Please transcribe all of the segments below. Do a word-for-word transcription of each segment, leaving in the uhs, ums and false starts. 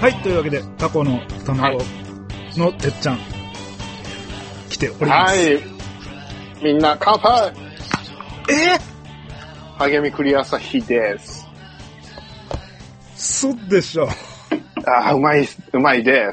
はい、というわけで、タコの卵のてっちゃん、来ております。 はい。みんな、乾杯。 えー、励みクリア朝日です。 そうでしょ。 ああ、うまい、うまいです。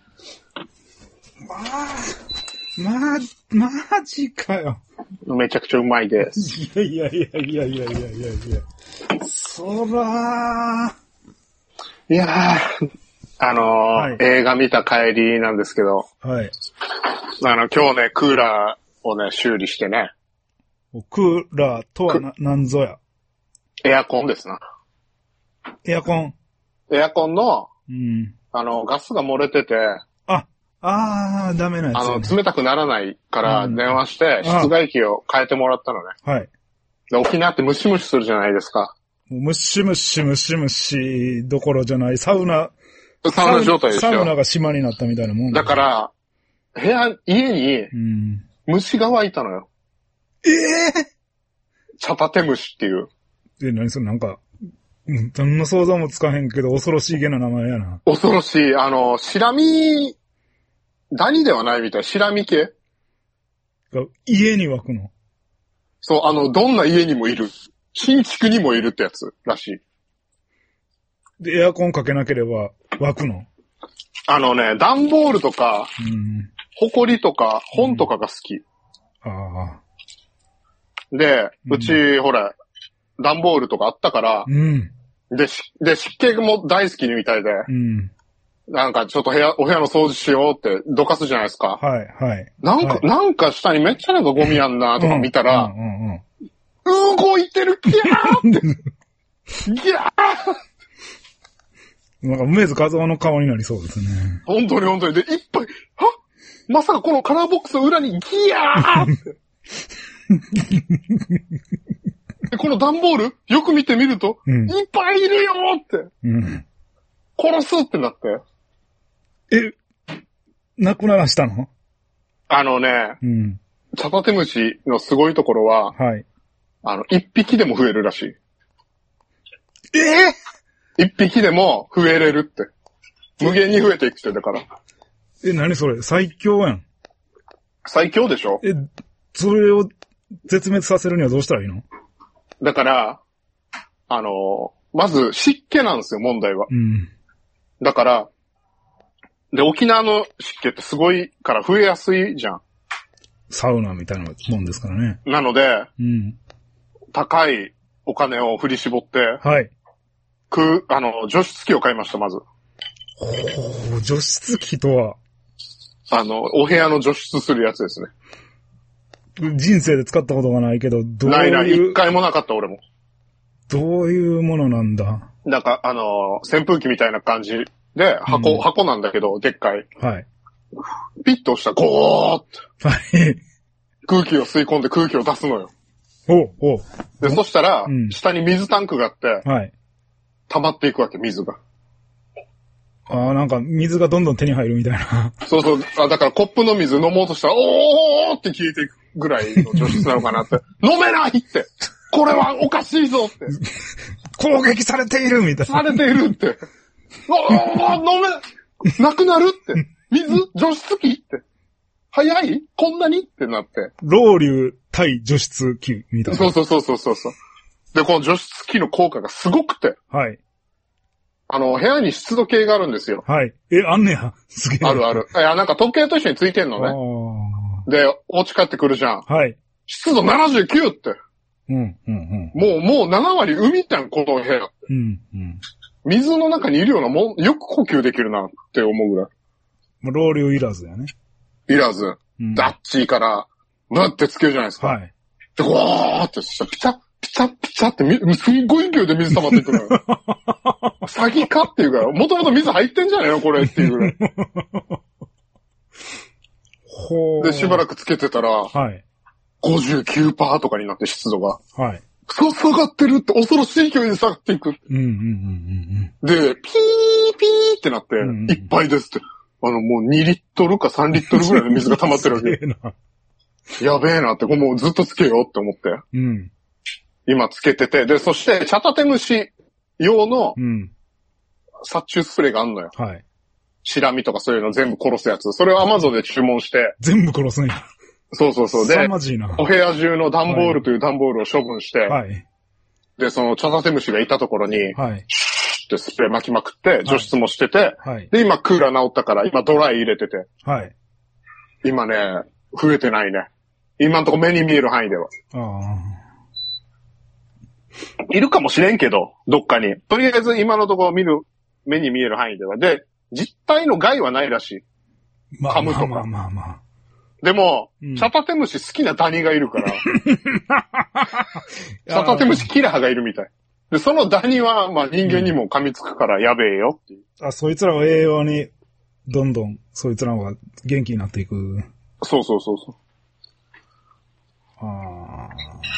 まあ、まあ、マジかよ。 めちゃくちゃうまいです。 いやいやいやいやいやいやいやいや。そらー。いやー、あのーはい、映画見た帰りなんですけど。 はい。 あの、今日ね、クーラーをね、修理してね。 クーラーとはな、なんぞや。 エアコンですな。 エアコン。 エアコンの、 うん。 あの、ガスが漏れてて。 あ、あー、ダメなやつ、ね。 あの、冷たくならないから電話して、室外機を変えてもらったのね。 はい。 で、沖縄ってムシムシするじゃないですか。 ムシムシムシムシどころじゃない、サウナ。 サウナ状態ですよ。 サウナが島になったみたいなもんだ。だから、部屋、家に、虫が湧いたのよ。 うん、えぇ、ー、 チャタテムシっていう。 え、何それなんか、何の想像もつかへんけど恐ろしいげな名前やな。 恐ろしい。あの、シラミ、ダニではないみたい。シラミ系家に湧くの。 そう、あの、どんな家にもいる。新築にもいるってやつらしい。 で、エアコンかけなければ湧くの？ あのね、段ボールとか、うん、ホコリとか、本とかが好き。うん、 ああ。 で、うち、うん、ほら、段ボールとかあったから、 うん、 で、で、湿気も大好きみたいで、うん、なんかちょっと部屋、お部屋の掃除しようってどかすじゃないですか。 はい、はい。 なんか、はい、なんか下にめっちゃなんかゴミやんなとか見たら、うんうんうんうん、動いてるギャーってギャーなんか梅津和夫の顔になりそうですね。 本当に本当に。で、いっぱい、はまさかこのカラーボックスの裏にギャーってでこの段ボールよく見てみると、うん、いっぱいいるよって、うん、殺すってなって。 え、亡くならしたの？ あのね、うん、チャタテムシのすごいところは、はい、あの、一匹でも増えるらしい。 えー、一匹でも増えれるって。無限に増えていくってだから。 え、何それ？最強やん。 最強でしょ？ え、それを絶滅させるにはどうしたらいいの？ だから、あの、まず湿気なんですよ、問題は。うん、だから、で、沖縄の湿気ってすごいから増えやすいじゃん。 サウナみたいなもんですからね。 なので、うん、高いお金を振り絞って、はい。く、あの、除湿機を買いました、まず。 ほう、除湿機とは？ あの、お部屋の除湿するやつですね。 人生で使ったことがないけど、どういう。 ないない、一回もなかった、俺も。 どういうものなんだ？ なんか、あの、扇風機みたいな感じで、箱、うん、箱なんだけど、でっかい。はい。ピッと押したら、ゴーって。はい。空気を吸い込んで空気を出すのよ。 おう、おう。 で、そしたら、うん、下に水タンクがあって、はい。溜まっていくわけ、水が。 ああ、なんか、水がどんどん手に入るみたいな。 そうそう。あ、だからコップの水飲もうとしたら、おーって消えていくぐらいの除湿なのかなって。飲めないって。これはおかしいぞって。 攻撃されているみたいな。 されているって。おー飲め、なくなるって。水除湿機って。早いこんなにってなって。 ロウリュ対除湿機みたいな。 そうそうそうそうそう。で、この除湿機の効果がすごくて。はい。あの、部屋に湿度計があるんですよ。 はい。え、あんねや。すげえ。 あるある。いや、なんか時計と一緒についてんのね。で、お家帰ってくるじゃん。はい。湿度ななじゅうきゅうって。うん、うん、うん。もう、もうななわり海じゃん、この部屋。うん、うん。水の中にいるようなもん、よく呼吸できるなって思うぐらい。 ロウリュいらずやね。 いらず。うん、ダッチーから、ブーってつけるじゃないですか。はい。で、わーってしたら、ピチャッ、ピチャッ、ピチャッってみ、すんごい勢いで水溜まっていくのよ。詐欺かっていうから、もともと水入ってんじゃねえのこれっていうぐらい。ほー。で、しばらくつけてたら、はい。ごじゅうきゅうパーセント とかになって湿度が。はい。そう、下がってるって恐ろしい勢いで下がっていく。うんうんうんうんうん。で、ピーピーってなって、うんうん、いっぱいですって。あの、もうにリットルかさんリットルぐらいの水が溜まってるわけ。やべえなって、もうずっとつけようって思って。うん。今つけてて、で、そして、チャタテムシ用の、うん、 殺虫スプレーがあんのよ。 はい。 シラミとかそういうの全部殺すやつ。それを Amazon で注文して。 全部殺すんや。 そうそうそう。で、 凄まじいな。 お部屋中の段ボールという段ボールを処分して、 はい。 で、そのチャタテムシがいたところに、 はい。 シューってスプレー巻きまくって、除湿もしてて、 はい。 で、今クーラー治ったから、今ドライ入れてて。 はい。 今ね、増えてないね。今んとこ目に見える範囲では。 ああ。 いるかもしれんけど、どっかに。とりあえず今のところ見る、目に見える範囲では。で、実体の害はないらしい。 まあ、 噛むとか。 まあまあまあまあ。 でも、 うん、 チャタテムシ好きなダニがいるから。チャタテムシキラーがいるみたい。で、そのダニは、まあ人間にも噛みつくからやべえよっていう。 あ、そいつらを栄養に、どんどん、そいつらが元気になっていく。 そうそうそうそう。 あ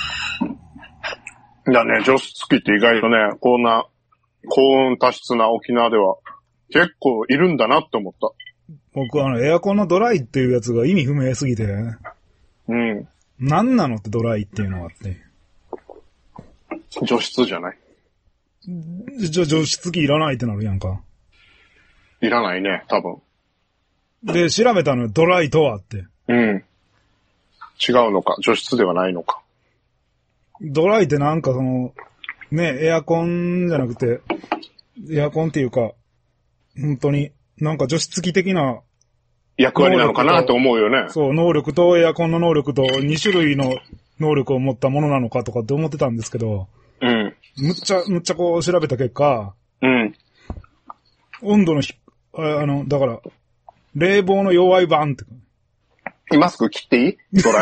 あ。だね、除湿機って意外とね、こんな、高温多湿な沖縄では、結構いるんだなって思った。 僕あの、エアコンのドライっていうやつが意味不明すぎて。 うん。 何なのってドライっていうのはって。 除湿じゃない。 じゃ、除湿機いらないってなるやんか。 いらないね、多分。 で、調べたのよ、ドライとはって。 うん。違うのか、除湿ではないのか。 ドライってなんかその、ね、エアコンじゃなくて、エアコンっていうか、本当に、なんか除湿機的な役割なのかなと思うよね。 そう、能力とエアコンの能力とに種類の能力を持ったものなのかとかって思ってたんですけど、 うん。 むっちゃ、むっちゃこう調べた結果、 うん。 温度のひ、あ, あの、だから、冷房の弱い版って。 マスク切っていいドライ。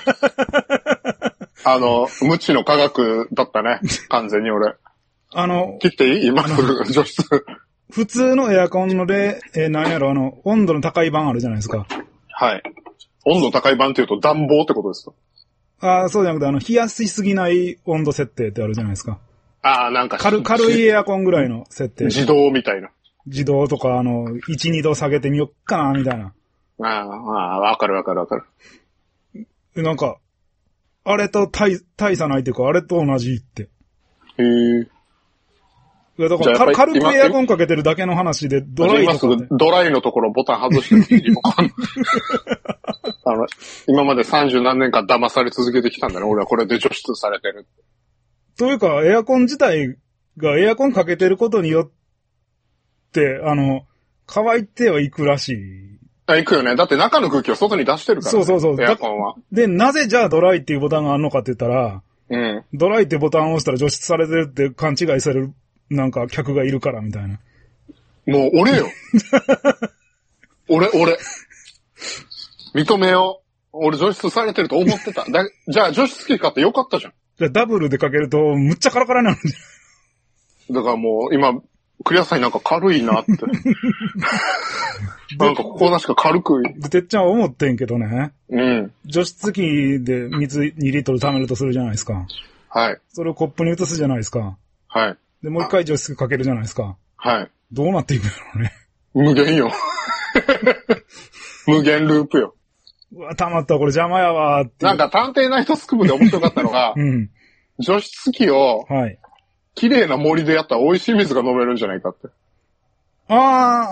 あの、無知の科学だったね。完全に俺。 あの、 切っていい今すぐ除湿。 普通のエアコンの冷、えー、何やろ、あの、温度の高い版あるじゃないですか。 はい。温度高い版っていうと暖房ってことですか？ ああ、そうじゃなくて、あの、冷やしすぎない温度設定ってあるじゃないですか。 ああ、なんか軽、軽いエアコンぐらいの設定。 自動みたいな。 自動とか、あの、いち、にど下げてみよっかな、みたいな。 ああ、ああ、わかるわかるわかる。 なんか、あれと大、大差ないっていうか、あれと同じって。 へえ。 いや、だから、軽くエアコンかけてるだけの話で、ドライとか、ね。 今すぐドライのところボタン外してリモコン。あの、今まで三十何年間騙され続けてきたんだね。俺はこれで除湿されてる。 というか、エアコン自体がエアコンかけてることによって、あの、乾いてはいくらしい。 あ、いくよね。だって中の空気を外に出してるから、ね。 そうそうそう。 エアコンは。 で、なぜじゃあドライっていうボタンがあるのかって言ったら、 うん。 ドライってボタンを押したら除湿されてるって勘違いされる、なんか客がいるからみたいな。 もう俺よ。俺、俺。認めよう。俺除湿されてると思ってた。だじゃあ除湿機買ってよかったじゃん。 じゃあダブルでかけるとむっちゃカラカラになるんじゃん。だからもう今、クリアさんなんか軽いなって。なんかここなしか軽く。 てっちゃんは思ってんけどね。 うん。 除湿機で水にリットル溜めるとするじゃないですか。 はい。 それをコップに移すじゃないですか。 はい。 で、もう一回除湿機かけるじゃないですか。 はい。 どうなっていくんだろうね。 無限よ。無限ループよ。 うわ、たまった、これ邪魔やわーって。 なんか探偵ナイトスクープで面白かったのが、 うん。 除湿機を、はい。綺麗な森でやったら美味しい水が飲めるんじゃないかって。 あー、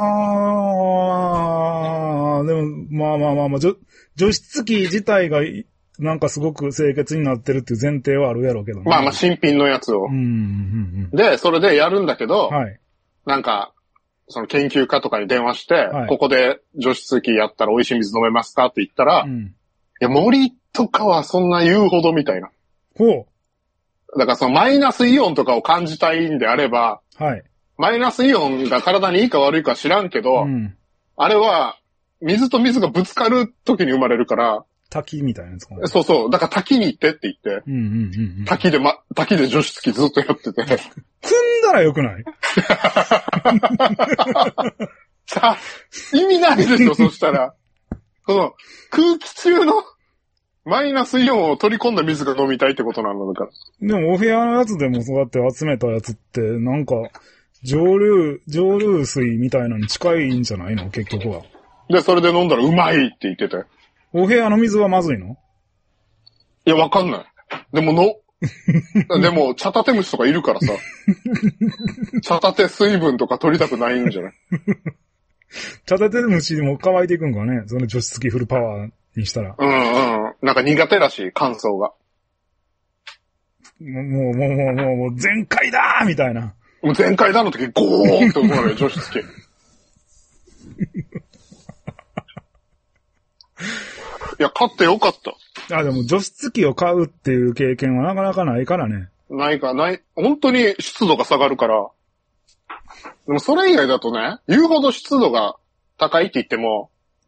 あー、でも、まあまあまあまあ、除、除湿機自体が、なんかすごく清潔になってるっていう前提はあるやろうけどね。 まあまあ新品のやつを。 うんうんうんうん、 で、それでやるんだけど、 はい。 なんか、その研究家とかに電話して、はい、ここで除湿機やったら美味しい水飲めますかって言ったら、うん、いや、森とかはそんな言うほどみたいな。 ほう。 だからそのマイナスイオンとかを感じたいんであれば、 はい。 マイナスイオンが体にいいか悪いか知らんけど、うん、あれは、水と水がぶつかる時に生まれるから、 滝みたいなやつかな。 そうそう。だから滝に行ってって言って、 うんうんうんうん、 滝でま、滝で除湿機ずっとやってて。組んだらよくないさあ、意味ないですよ、そしたら。この空気中のマイナスイオンを取り込んだ水が飲みたいってことなんだから。 でもお部屋のやつでもそうやって集めたやつって、なんか、蒸留、蒸留水みたいなのに近いんじゃないの結局は。 で、それで飲んだらうまいって言ってて。 お部屋の水はまずいの？ いや、わかんない。でもの、 でも、茶立て虫とかいるからさ。茶立て水分とか取りたくないんじゃない？ 茶立て虫でも乾いていくんかね、その除湿機フルパワーにしたら。 うんうん。なんか苦手らしい、乾燥が。 もう、もう、もう、もう、もう、全開だーみたいな。 もう全開だの時、ゴーって思うのよ、除湿機。いや、買ってよかった。 あ、でも除湿機を買うっていう経験はなかなかないからね。 ないか、ない、本当に湿度が下がるから。でもそれ以外だとね、言うほど湿度が高いって言っても、 うん。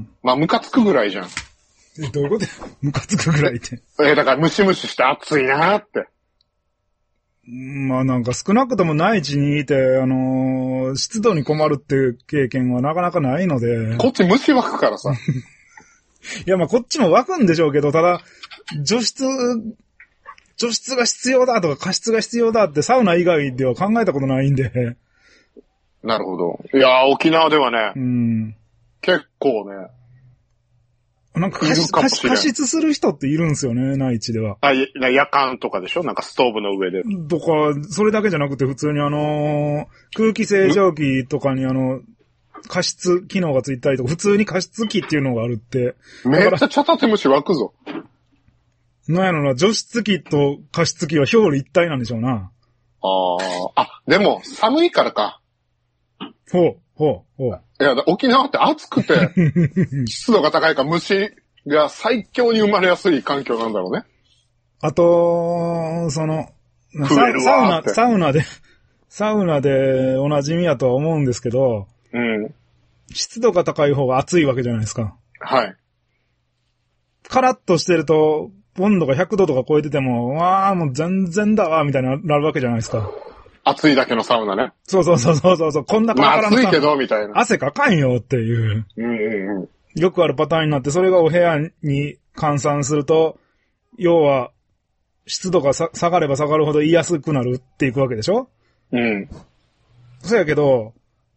まあ、ムカつくぐらいじゃん。 え、どういうこと？ムカつくぐらいって。 え、だからムシムシして暑いなーって。 まあなんか少なくとも内地にいて、あのー、湿度に困るっていう経験はなかなかないので。 こっち虫湧くからさ。 いやまあこっちも湧くんでしょうけど、ただ、除湿、除湿が必要だとか加湿が必要だってサウナ以外では考えたことないんで。 なるほど。いやー、沖縄ではね、 うん、 結構ね、 なんか加湿、加湿する人っているんですよね、内地では。 あ、夜間とかでしょ？なんかストーブの上で。 とか、それだけじゃなくて普通にあのー、空気清浄機とかにあの、加湿機能がついたりとか、普通に加湿器っていうのがあるって。 めっちゃ茶立て虫湧くぞ。 なんやろな、除湿器と加湿器は表裏一体なんでしょうな。 ああ、あ、でも寒いからか。 ほう、ほう、ほう。 いや、沖縄って暑くて、湿度が高いから虫が最強に生まれやすい環境なんだろうね。 あと、その、サウナ、サウナで、サウナでおなじみやとは思うんですけど、 うん。 湿度が高い方が暑いわけじゃないですか。 はい。 カラッとしてると、温度がひゃくどとか超えてても、わあ、もう全然だわ、みたいになるわけじゃないですか。 暑いだけのサウナね。 そうそうそうそうそう、こんなカラカラのまあ暑いけど、みたいな。 汗かかんよっていう。 うんうんうん。 よくあるパターンになって、それがお部屋に換算すると、要は、湿度が下がれば下がるほど言いやすくなるっていくわけでしょ？ うん。 そうやけど、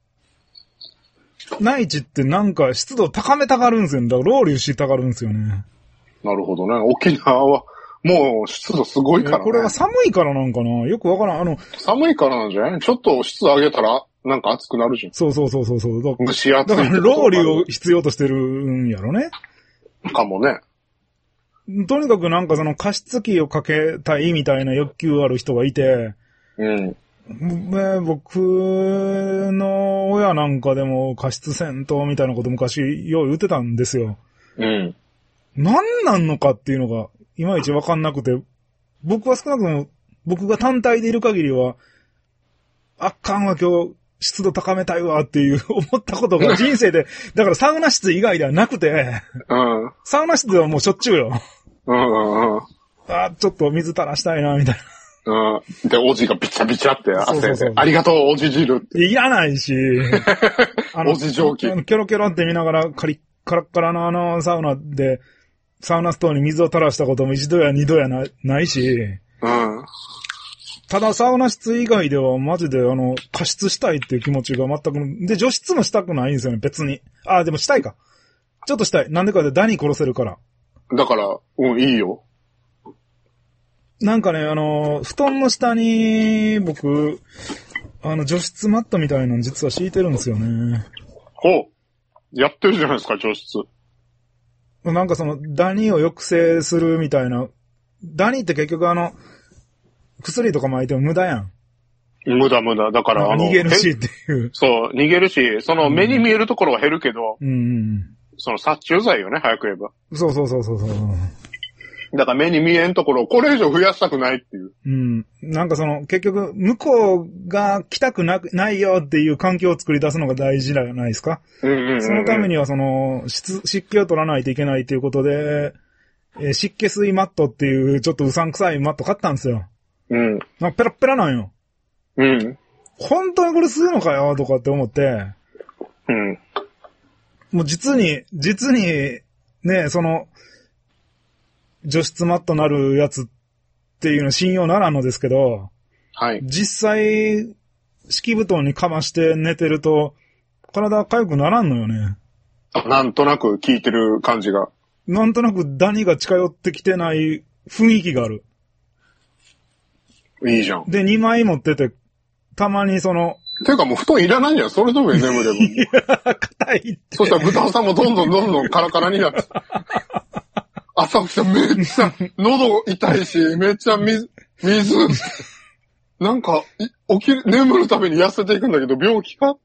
内地ってなんか湿度高めたがるんですよね。だからロウリュしたがるんですよね。 なるほどね。沖縄は、もう湿度すごいからね。 これは寒いからなんかな？よくわからん。あの、 寒いからなんじゃない？ちょっと湿度上げたら、なんか暑くなるじゃん。 そうそうそうそうそう。 蒸し暑い。 だからロウリュを必要としてるんやろね。かもね。 とにかくなんかその加湿器をかけたいみたいな欲求ある人がいて、 うん。 ね、僕の親なんかでも加湿戦闘みたいなこと昔よう言ってたんですよ。 うん。 何なんのかっていうのがいまいちわかんなくて、僕は少なくとも僕が単体でいる限りは、あっかんわ今日湿度高めたいわっていう思ったことが人生で、だからサウナ室以外ではなくて、 うん、 サウナ室ではもうしょっちゅうよ。 うんうんうん、 あ、ちょっと水垂らしたいなみたいな。 うん。で、おじがビチャビチャって汗で。そうそうそう、ありがとう、おじ汁って。 いらないし。 あのおじ蒸気。 キョロキョロって見ながら、カリッカラッカラのあのサウナで、サウナストーンに水を垂らしたことも一度や二度やな、ないし。 うん。 ただサウナ室以外ではマジであの、加湿したいっていう気持ちが全く、で、除湿もしたくないんですよね、別に。あ、でもしたいか。ちょっとしたい。なんでかでダニ殺せるから。 だから、うん、いいよ。 なんかね、あの、布団の下に、僕、あの、除湿マットみたいなの実は敷いてるんですよね。 ほう。やってるじゃないですか、除湿。 なんかその、ダニを抑制するみたいな。ダニって結局あの、薬とか巻いても無駄やん。 無駄無駄。だからあの、 逃げるしっていう。 そう、逃げるし、その目に見えるところは減るけど、 うん、 その殺虫剤よね、早く言えば。 そうそうそうそうそう。 だから目に見えんところをこれ以上増やしたくないっていう。 うん。なんかその、結局、向こうが来たくな、ないよっていう環境を作り出すのが大事じゃないですか。 うんうんうんうん、 そのためにはその、湿、湿気を取らないといけないということで、えー、湿気水マットっていうちょっとうさんくさいマット買ったんですよ。 うん。 なんかペラペラなんよ。 うん。 本当にこれ吸うのかよとかって思って。 うん。 もう実に、実に、ね、その、除湿マットなるやつっていうの信用ならんのですけど、 はい。 実際、敷布団にかまして寝てると、体痒くならんのよね。 なんとなく効いてる感じが。 なんとなくダニが近寄ってきてない雰囲気がある。 いいじゃん。 で、にまい持ってて、たまにその、 ていうかもう布団いらないんじゃん。それとも眠れば。いや、硬いって。 そしたら豚さんもどんどんどんどんカラカラになって。朝起きたらめっちゃ喉痛いし、めっちゃ水、水。なんか、起きる、眠るために痩せていくんだけど、病気か？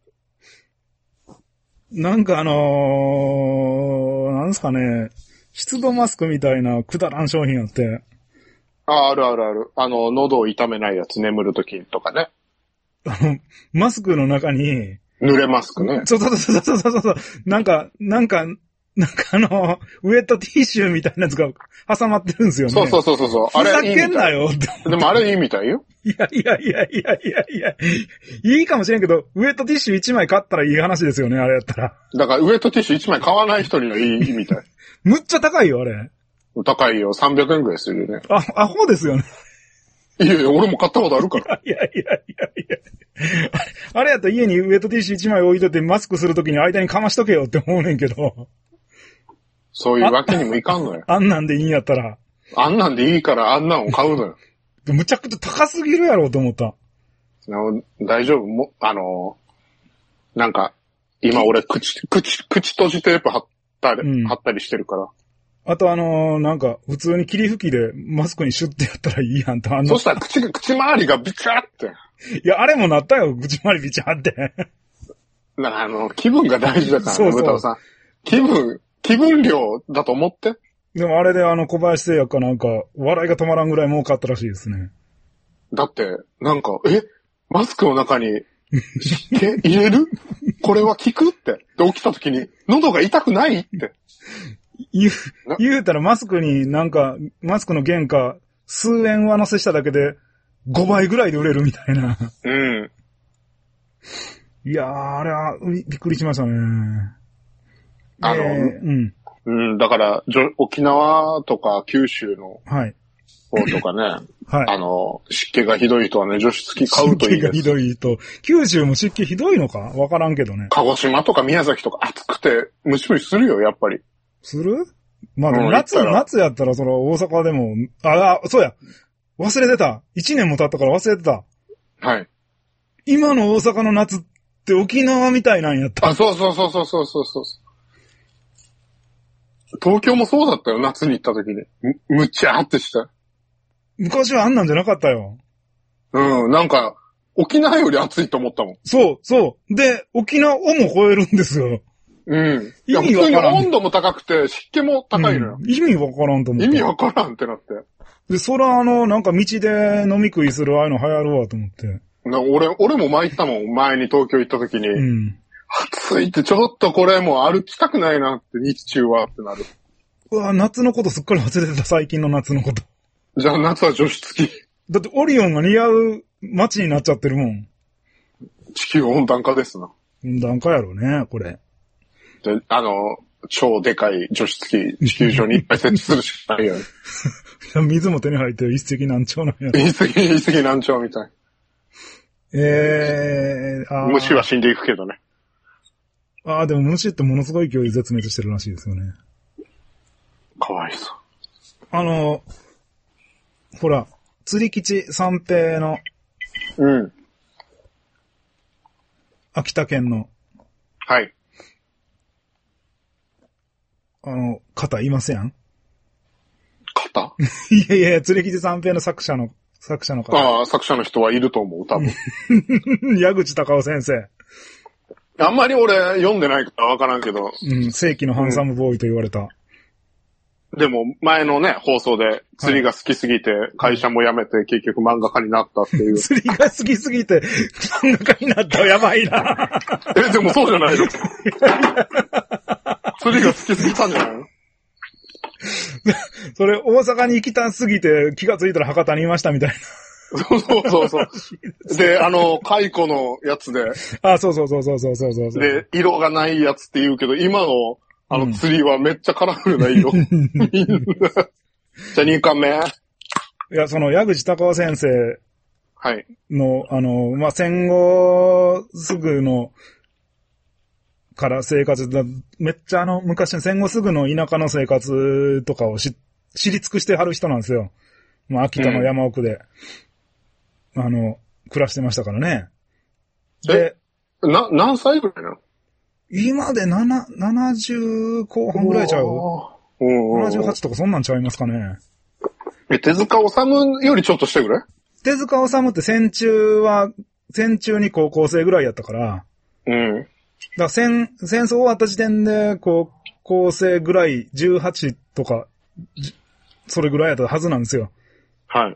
なんかあのー、なんですかね、湿度マスクみたいなくだらん商品あって。 あ、あるあるある。あの、喉を痛めないやつ、眠るときとかね。 あの、マスクの中に、 濡れマスクね。 そうそうそうそうそうそう。なんか、なんか、なんかあの、ウェットティッシュみたいなやつが挟まってるんですよね。 そうそうそうそう。 あれふざけんなよって。 でもあれいいみたいよ。 いやいやいやいやいやいや、いいかもしれんけど、ウェットティッシュいちまい買ったらいい話ですよね、あれやったら。 だからウェットティッシュいちまい買わない人にはいいみたい。 むっちゃ高いよ、あれ。 高いよ。さんびゃくえんぐらいするよね。 あ、アホですよね。 いやいや、俺も買ったことあるから。 いやいやいやいやいや。あれやったら家にウェットティッシュいちまい置いといてマスクするときに間にかましとけよって思うねんけど。 そういうわけにもいかんのよ。 あんなんでいいんやったら。 あんなんでいいからあんなんを買うのよ。 むちゃくちゃ高すぎるやろうと思った。 大丈夫も、あの、なんか、今俺口、口、口閉じテープ貼ったり、うん、貼ったりしてるから。 あとあのー、なんか、普通に霧吹きでマスクにシュッてやったらいいやんと。あのそしたら口が、口周りがビチャって。 いや、あれもなったよ、口周りビチャって。 だからあの、気分が大事だからね、 そうそう豚尾さん。気分、気分量だと思って。 でもあれであの、小林製薬かなんか、笑いが止まらんぐらい儲かったらしいですね。 だって、なんか、えマスクの中に、湿気入れるこれは効くって。で、起きた時に、喉が痛くないって。 言う、言うたらマスクになんか、マスクの原価、数円上乗せしただけで、ごばいぐらいで売れるみたいな。 うん。 いやー、あれは、びっくりしましたね。 あの、 えー、うん。 うん、だから、沖縄とか九州のはい。 方とかね、 はい。 あの、湿気がひどい人はね、除湿機買うといいです。 湿気がひどい人。九州も湿気ひどいのかわからんけどね。 鹿児島とか宮崎とか暑くて、ムシムシするよ、やっぱり。 するまあでも夏、うん、夏やったらその大阪でも、あ、あ、そうや。忘れてた。一年も経ったから忘れてた。 はい。 今の大阪の夏って沖縄みたいなんやった。 あ、そうそうそうそうそうそうそう。東京もそうだったよ、夏に行った時に。む、むっちゃーってした。 昔はあんなんじゃなかったよ。 うん、なんか、沖縄より暑いと思ったもん。 そう、そう。で、沖縄をも超えるんですよ。 うん。意味わからん。普通に温度も高くて、湿気も高いのよ。 うん、意味わからんと思って。 意味わからんってなって。 で、そらあの、なんか道で飲み食いするああいうの流行るわと思って。 な俺、俺も前行ったもん。前に東京行った時に。うん。暑いってちょっとこれもう歩きたくないなって、日中はってなる。 うわ、夏のことすっかり忘れてた、最近の夏のこと。 じゃあ夏は除湿機。 だってオリオンが似合う街になっちゃってるもん。 地球温暖化ですな。 温暖化やろうね、これ。 で、あの、超でかい除湿機、地球上にいっぱい設置するしかないよね。 水も手に入って一石何鳥なんや。 一石、一石何鳥みたい。 えー、あ虫は死んでいくけどね。 ああ、でも虫ってものすごい勢いで絶滅してるらしいですよね。 かわいそう。 あの、ほら、釣り基地三平の、 うん。 秋田県の、 はい。 あの、方いますやん方いやいやいや、釣り基地三平の作者の、作者の方。 ああ、作者の人はいると思う、多分。 矢口隆夫先生。 あんまり俺読んでないからわからんけど。 うん、世紀のハンサムボーイと言われた。 うん、でも、前のね、放送で釣りが好きすぎて、会社も辞めて結局漫画家になったっていう。 釣りが好きすぎて、漫画家になったらやばいな。 え、でもそうじゃないの釣りが好きすぎたんじゃないのそれ、大阪に行きたすぎて気がついたら博多にいましたみたいな。 そうそうそうそう。で、あの、蚕のやつで。 あ、そうそうそうそうそうそうそう。 で、色がないやつって言うけど、今の、あの、釣りはめっちゃカラフルな色。みんな。じゃあにかんめ。 いや、その、矢口隆夫先生。 はい。 の、あの、まあ、戦後すぐの、から生活だ、めっちゃあの、昔の戦後すぐの田舎の生活とかをし知り尽くしてはる人なんですよ。まあ、秋田の山奥で。 あの、暮らしてましたからね。で、 な、何歳ぐらいなの？ 今でなな、ななじゅうこう半ぐらいちゃう？ななじゅうはちとかそんなんちゃいますかね。 え、手塚治虫よりちょっとしてぐらい？ 手塚治虫って戦中は、戦中に高校生ぐらいやったから。 うん。 だから戦、戦争終わった時点で高校生ぐらい、じゅうはちとか、それぐらいやったはずなんですよ。 はい。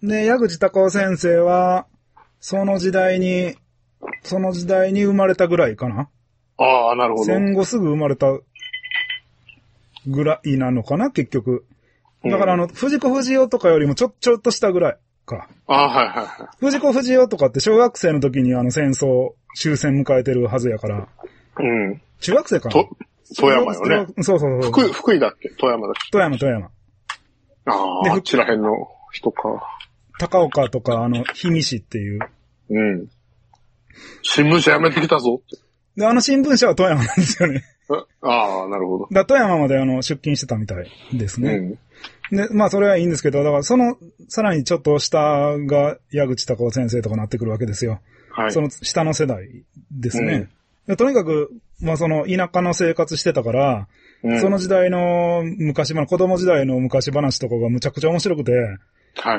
で、矢口隆夫先生は、その時代に、その時代に生まれたぐらいかな。 ああ、なるほど。 戦後すぐ生まれたぐらいなのかな、結局。だからあの、うん、藤子不二雄とかよりもちょ、ちょっとしたぐらいか。 ああ、はいはいはい。 藤子不二雄とかって小学生の時にあの戦争、終戦迎えてるはずやから。 うん。 中学生かな？ と、富山よね。 そうそうそう。 福井、福井だっけ？富山だっけ？ 富山、富山。 ああ、あっちらへんの人か。高岡とか、あの、氷見市っていう。 うん。新聞社辞めてきたぞって。 で、あの新聞社は富山なんですよね。 ああ、なるほど。 だ富山まであの、出勤してたみたいですね。うん。で、まあそれはいいんですけど、だからその、さらにちょっと下が矢口隆夫先生とかなってくるわけですよ。はい。その下の世代ですね。うんでとにかく、まあその田舎の生活してたから、うん、その時代の昔話、子供時代の昔話とかがむちゃくちゃ面白くて、 はい。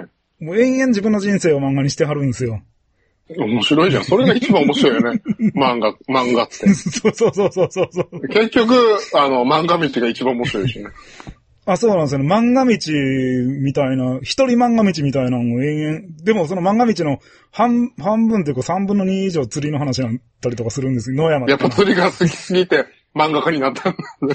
もう延々自分の人生を漫画にしてはるんですよ。 面白いじゃん。それが一番面白いよね。漫画、漫画って。 そうそうそうそうそう。 結局、あの、漫画道が一番面白いしね。 あ、そうなんですよね。漫画道みたいな、一人漫画道みたいなのを延々、でもその漫画道の半、半分っていうか三分の二以上釣りの話だったりとかするんですよ。野山やっぱ釣りが好きすぎて漫画家になったんだね。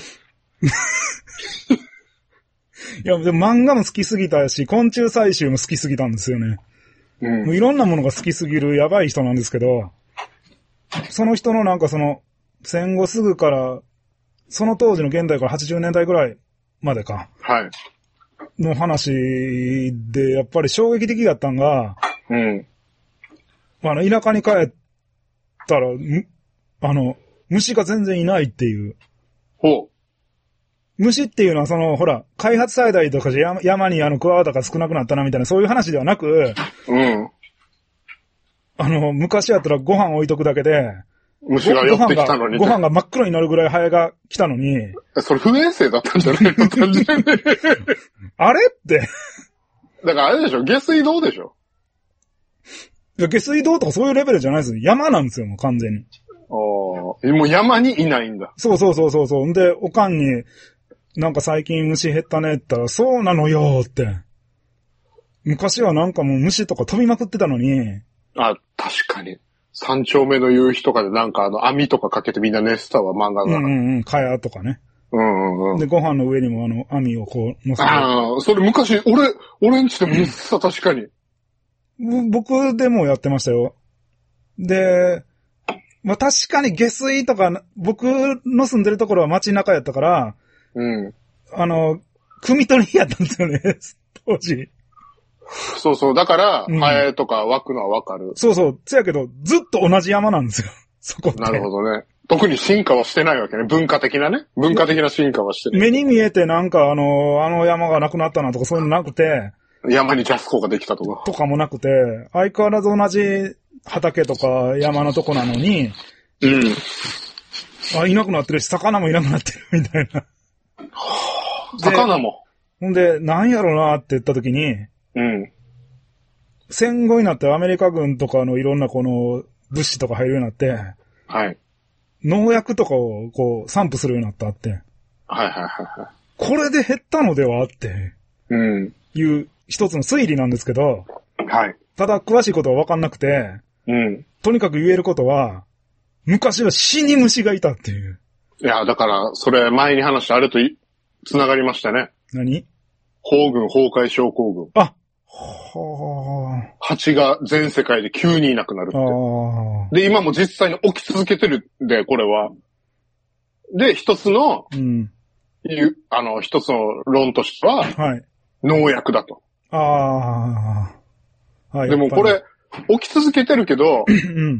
いや、でも漫画も好きすぎたし、昆虫採集も好きすぎたんですよね。うん。もういろんなものが好きすぎるやばい人なんですけど、その人のなんかその、戦後すぐから、その当時の現代からはちじゅうねんだいぐらいまでか。 はい。 の話で、やっぱり衝撃的だったんが、 うん。 あの、田舎に帰ったら、あの、虫が全然いないっていう。 ほう。 虫っていうのはその、ほら、開発災害とかで山山にあの、クワガタが少なくなったなみたいな、そういう話ではなく、 うん。 あの、昔やったらご飯置いとくだけで、 虫が寄ってきたのに。 ご飯が、ご飯が真っ黒になるぐらいハエが来たのに。 それ不衛生だったんじゃないの単純に。 あれって。 だからあれでしょ下水道でしょいや、下水道とかそういうレベルじゃないです。山なんですよ、もう完全に。 ああ。もう山にいないんだ。 そうそうそうそうそう。んで、おかんに、なんか最近虫減ったねって言ったら、そうなのよって。昔はなんかもう虫とか飛びまくってたのに。 あ、確かに。三丁目の夕日とかでなんかあの網とかかけてみんな寝てたわ、漫画が。 うんうんうん、蚊帳とかね。 うんうんうん。 で、ご飯の上にもあの網をこう乗せて。 ああ、それ昔、俺、俺んちでも寝てた、確かに。 僕でもやってましたよ。で、まあ、確かに下水とか、僕の住んでるところは街中やったから、 うん。 あの、汲み取りやったんですよね、当時。 そうそう。だから、うん、ハエとか湧くのはわかる。 そうそう。つやけど、ずっと同じ山なんですよ。そこって。 なるほどね。特に進化はしてないわけね。文化的なね。文化的な進化はしてない。 目に見えてなんかあの、あの山がなくなったなとかそういうのなくて。 山にジャスコができたとか。 とかもなくて、相変わらず同じ畑とか山のとこなのに。 うん。 あ、いなくなってるし、魚もいなくなってるみたいな。 魚も。 ほんで、なんやろうなって言った時に、 うん。 戦後になってアメリカ軍とかのいろんなこの物資とか入るようになって、 はい。 農薬とかをこう散布するようになったって。 はいはいはいはい。 これで減ったのではって。 うん。 いう一つの推理なんですけど、 はい。 ただ詳しいことは分かんなくて、 うん。 とにかく言えることは、昔は死に虫がいたっていう。 いや、だから、それ前に話したあれと繋がりましたね。 何？ 胞群崩壊症候群。 あはあ。 蜂が全世界で急にいなくなるって。で、今も実際に起き続けてるんで、これは。で、一つの、 うん、 あの、一つの論としては、 はい。 農薬だと。 ああ。 はい。でもこれ、起き続けてるけど、 うん、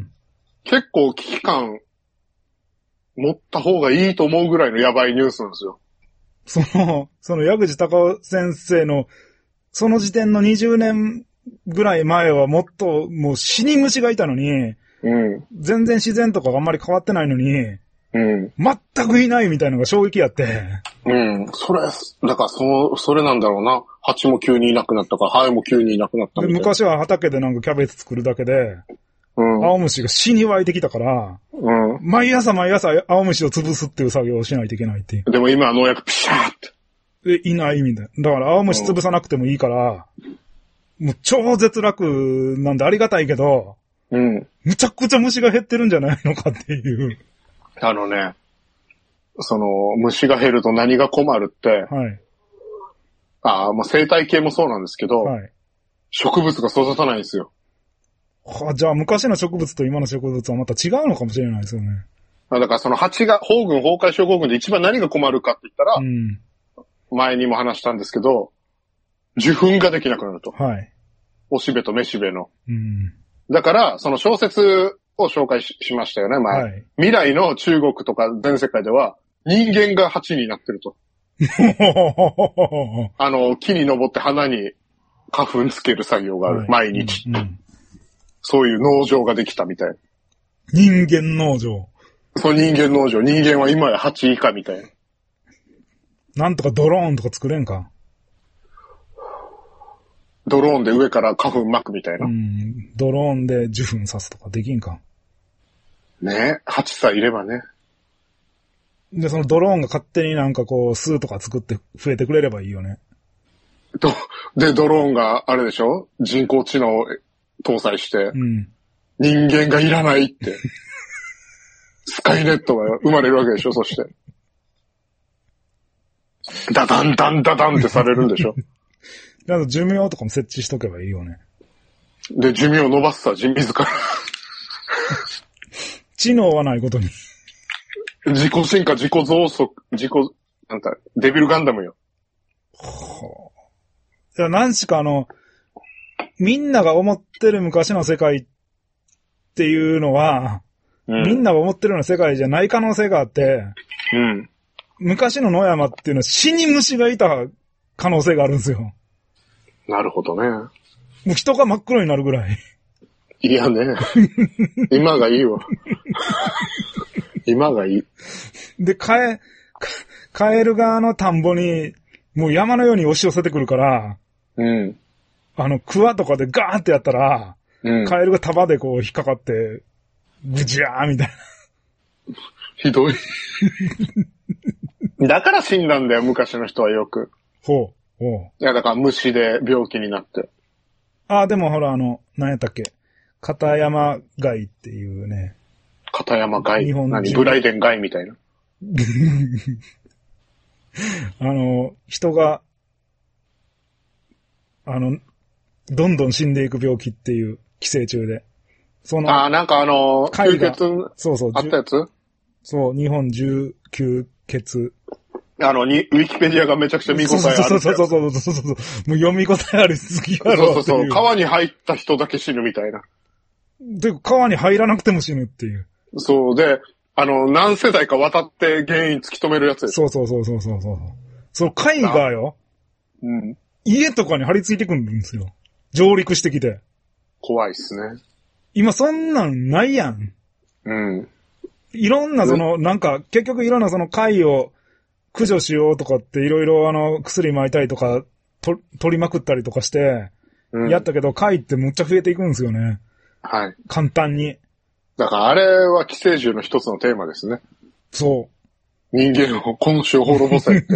結構危機感持った方がいいと思うぐらいのやばいニュースなんですよ。 その、その矢口隆夫先生の、その時点のにじゅうねんぐらい前はもっともう死に虫がいたのに、うん、全然自然とかがあんまり変わってないのに、うん、全くいないみたいなのが衝撃やって。 うん。それ、だからそう、それなんだろうな。蜂も急にいなくなったから、ハエも急にいなくなったみたいな。 で昔は畑でなんかキャベツ作るだけで、うん、青虫が死に湧いてきたから、うん、毎朝毎朝青虫を潰すっていう作業をしないといけないっていう。 でも今は農薬ピシャーって。 え、いないみたいな。だから青虫潰さなくてもいいから、うん、もう超絶楽なんでありがたいけど、うん。むちゃくちゃ虫が減ってるんじゃないのかっていう。 あのね、その、虫が減ると何が困るって、はい。ああ、まあ、生態系もそうなんですけど、はい。植物が育たないんですよ。 はあ、じゃあ昔の植物と今の植物はまた違うのかもしれないですよね。 だからその蜂が、胞群崩壊症候群で一番何が困るかって言ったら、うん、前にも話したんですけど、受粉ができなくなると。はい。おしべとめしべの。うん。だから、その小説を紹介 し, しましたよね、前、はい。未来の中国とか全世界では、人間が蜂になってると。あの、木に登って花に花粉つける作業がある、はい、毎日、うんうん。そういう農場ができたみたい。 人間農場。 そう、人間農場。人間は今や蜂以下みたいな。 なんとかドローンとか作れんか。 ドローンで上から花粉巻くみたいな。 うん。ドローンで受粉さすとかできんか。 ねえ、蜂さえいればね。 で、そのドローンが勝手になんかこう、巣とか作って増えてくれればいいよね。 と、で、ドローンがあれでしょ？人工知能を搭載して、うん、人間がいらないって。スカイネットが生まれるわけでしょ、そして。ダダンダンダダンってされるんでしょ。 なんか寿命とかも設置しとけばいいよね。 で、寿命を伸ばすさ、自ら。 知能はないことに。 自己進化、自己増速、自己、なんか、デビルガンダムよ。 はあ、いや、なんしかあの、みんなが思ってる昔の世界っていうのは、うん、みんなが思ってるような世界じゃない可能性があって、うん、昔の野山っていうのは死に虫がいた可能性があるんですよ。 なるほどね。もう人が真っ黒になるぐらい。 いやね。今がいいわ。今がいい。 で、カエ、カエルがあの田んぼに、もう山のように押し寄せてくるから、うん。あの、クワとかでガーンってやったら、うん、カエルが束でこう引っかかって、ぐじゃーみたいな。 ひどい。だから死んだんだよ、昔の人はよく。 ほう。ほう。 いや、だから虫で病気になって。 ああ、でもほら、あの、何やったっけ。片山貝っていうね。 片山貝。日本何ブライデン貝みたいな。 あの、人が、あの、どんどん死んでいく病気っていう寄生虫で。その、 ああ、なんかあの、吸血、 そうそう。 あったやつそう、日本重吸血。 あの、に、ウィキペディアがめちゃくちゃ見応えある。 そうそうそうそうそうそうそう。もう読み応えある好きやろ。 そうそうそう。川に入った人だけ死ぬみたいな。 で、川に入らなくても死ぬっていう。 そうで、あの、何世代か渡って原因突き止めるやつです。 そうそうそうそうそうそう。その貝がよ。うん。家とかに張り付いてくるんですよ。上陸してきて。 怖いっすね。 今そんなんないやん。うん。いろんなその、なんか、結局いろんなその貝を駆除しようとかっていろいろあの、薬撒いたりとか、と、取りまくったりとかして、うん、やったけど貝ってむっちゃ増えていくんですよね。はい。簡単に。 だからあれは寄生獣の一つのテーマですね。 そう。 人間を今週滅ぼせ。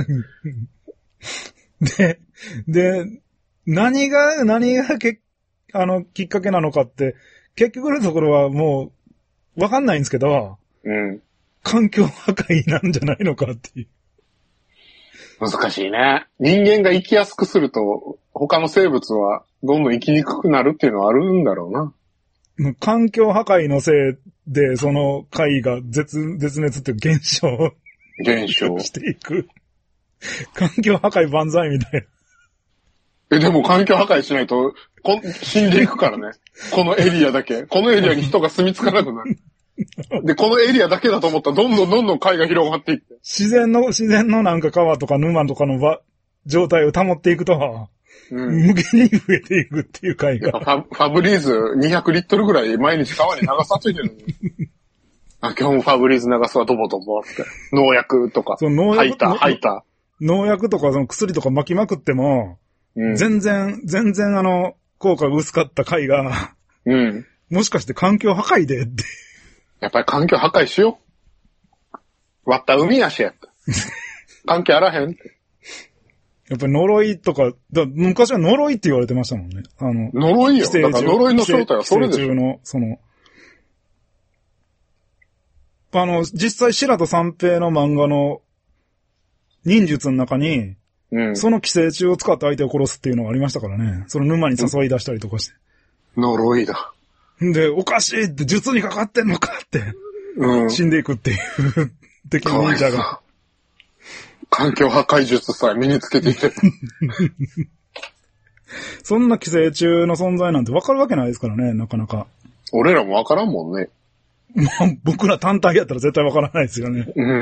で、で、何が、何がけ、あの、きっかけなのかって、結局のところはもう、わかんないんですけど、うん。環境破壊なんじゃないのかっていう。 難しいね。人間が生きやすくすると、他の生物はどんどん生きにくくなるっていうのはあるんだろうな。 環境破壊のせいで、その貝が絶、絶滅っていう現象。 現象。 していく。環境破壊万歳みたいな。え、でも環境破壊しないと、こ死んでいくからね。このエリアだけ。このエリアに人が住み着かなくなる。で、このエリアだけだと思ったら、どんどんどんどん貝が広がっていって。 自然の、自然のなんか川とか沼とかの場、状態を保っていくと、 うん、無限に増えていくっていう回が。 ファ、ファブリーズにひゃくリットルぐらい毎日川に流さついてるのに。あ、今日もファブリーズ流すわ、ドボドボって。農薬とか。そう、農薬。吐いた、吐いた。 農薬とかその薬とか巻きまくっても、うん、全然、全然あの、効果が薄かった回が、うん。もしかして環境破壊でって。 やっぱり環境破壊しよう。割った海やしやった。関係あらへんって。 やっぱり呪いとか、だ昔は呪いって言われてましたもんね。あの、 呪いよ。だから呪いの正体はそれでしょ。 寄生虫の、その、あの、実際白戸三平の漫画の忍術の中に、うん、その寄生虫を使って相手を殺すっていうのがありましたからね。その沼に誘い出したりとかして。 呪いだ。 で、おかしいって術にかかってんのかって、うん、死んでいくっていう敵忍者が。 環境破壊術さえ身につけていて。 そんな寄生虫の存在なんて分かるわけないですからね、なかなか。 俺らも分からんもんね。 僕ら単体やったら絶対分からないですよね。うん。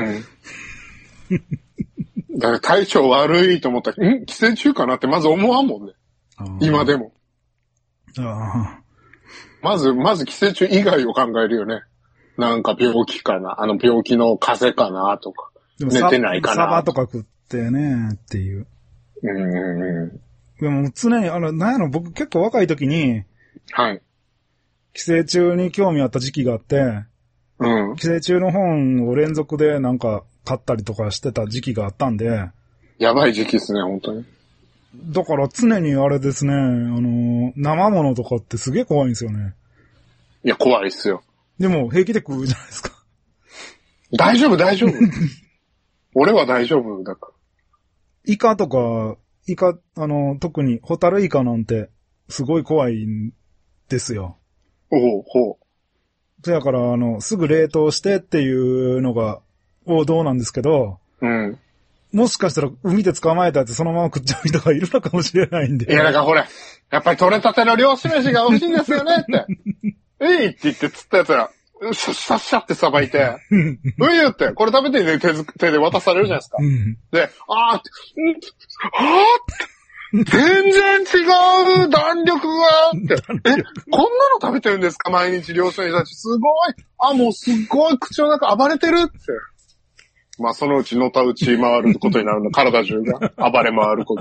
だから体調悪いと思ったら、ん寄生虫かなってまず思わんもんね。今でも。あまず、まず寄生虫以外を考えるよね。なんか病気かな、あの病気の風邪かなとか。寝てないかな。 サバとか食ってね、っていう。うん。でも常に、あの、なんやろ、僕結構若い時に、はい。寄生虫に興味あった時期があって、うん。寄生虫の本を連続でなんか買ったりとかしてた時期があったんで。 やばい時期ですね、本当に。 だから常にあれですね、あの、生物とかってすげえ怖いんですよね。 いや、怖いっすよ。 でも平気で食うじゃないですか。 大丈夫、大丈夫。俺は大丈夫だから。 イカとか、イカ、あの、特にホタルイカなんてすごい怖いんですよ。 おう、ほう。 そやから、あの、すぐ冷凍してっていうのが王道なんですけど、うん。もしかしたら海で捕まえたやつそのまま食っちゃう人がいるのかもしれないんで。 いや、だからほら、やっぱり取れたての漁師飯が美味しいんですよねって。えいって言って釣ったやつら、シャッシャッシャッってさばいて、ういって、これ食べてね、手, 手で渡されるじゃないですか。うん、で、あーって、あーって、全然違う弾力がって、え、こんなの食べてるんですか毎日漁師の人たち。すごい、あ、もうすっごい口の中暴れてるって。まあ、そのうちのたうち回ることになるの、体中が暴れ回ること。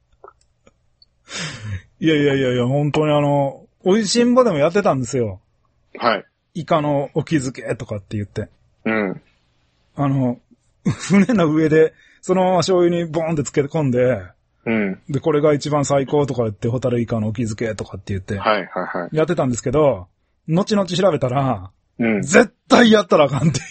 いやいやいやいや、本当にあの、美味しんぼでもやってたんですよ。はい。イカの沖漬けとかって言って。うん。あの、船の上で、そのまま醤油にボーンって漬け込んで、うん。で、これが一番最高とか言って、ホタルイカの沖漬けとかって言って、はいはいはい。やってたんですけど、後々調べたら、うん。絶対やったらあかんっていう。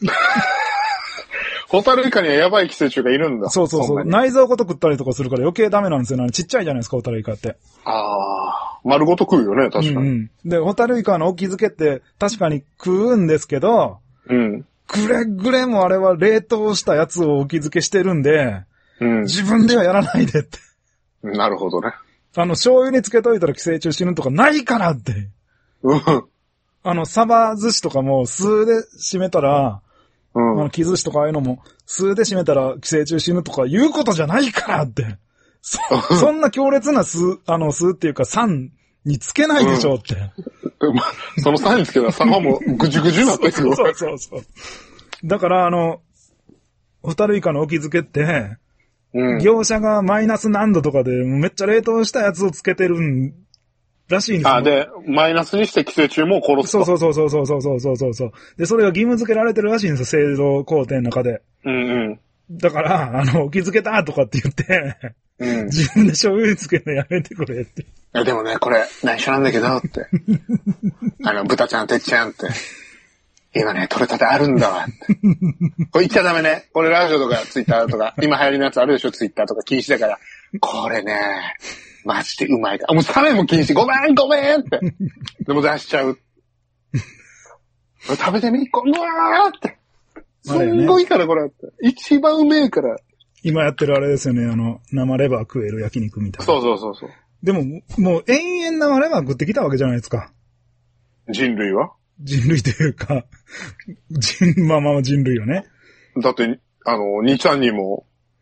ホタルイカにはやばい寄生虫がいるんだ。 そうそうそう。内臓ごと食ったりとかするから余計ダメなんですよね。ちっちゃいじゃないですか、ホタルイカって。 ああ、丸ごと食うよね、確かに。うんうん、 で、ホタルイカの沖漬けって確かに食うんですけど、うん。くれぐれもあれは冷凍したやつを沖漬けしてるんで、うん。自分ではやらないでって。 なるほどね。 あの、醤油につけといたら寄生虫死ぬとかないからって。うん。あの、サバ寿司とかも酢で締めたら、うん。あの、木寿司とかああいうのも、酢で締めたら寄生虫死ぬとかいうことじゃないからって。そ、そんな強烈な酢、あの、酢っていうか酸につけないでしょって。 うん、ま、その酸につけたらサバもぐじゅぐじゅになってくる。 そうそうそう。だから、あの、ホタルイカの沖漬けって、うん、業者がマイナス何度とかでめっちゃ冷凍したやつをつけてるんらしいんですよ。 あ、で、マイナスにして寄生虫も殺すと。 そうそうそうそうそうそうそうそうそう。で、それが義務付けられてるらしいんですよ、製造工程の中で。うんうん。だから、あの、沖漬けたとかって言って、うん、自分で醤油につけるのやめてくれって。いや、でもね、これ、内緒なんだけど、って。あの、豚ちゃん、てっちゃんって。今ね、取れたてあるんだわって。これ言っちゃダメね。これラジオとかツイッターとか、今流行りのやつあるでしょ、ツイッターとか禁止だから。これね、マジでうまいから。もうサメも禁止。ごめん、ごめんって。でも出しちゃう。これ食べてみこうわーって。すんごいから、これって。一番うめえから。 今やってるあれですよね、あの、生レバー食える焼肉みたいな。 そうそうそうそう。 でも、もう延々生レバー食ってきたわけじゃないですか。 人類は人類というか、人、まあまあ人類よね。 だって、あの、兄ちゃんにも、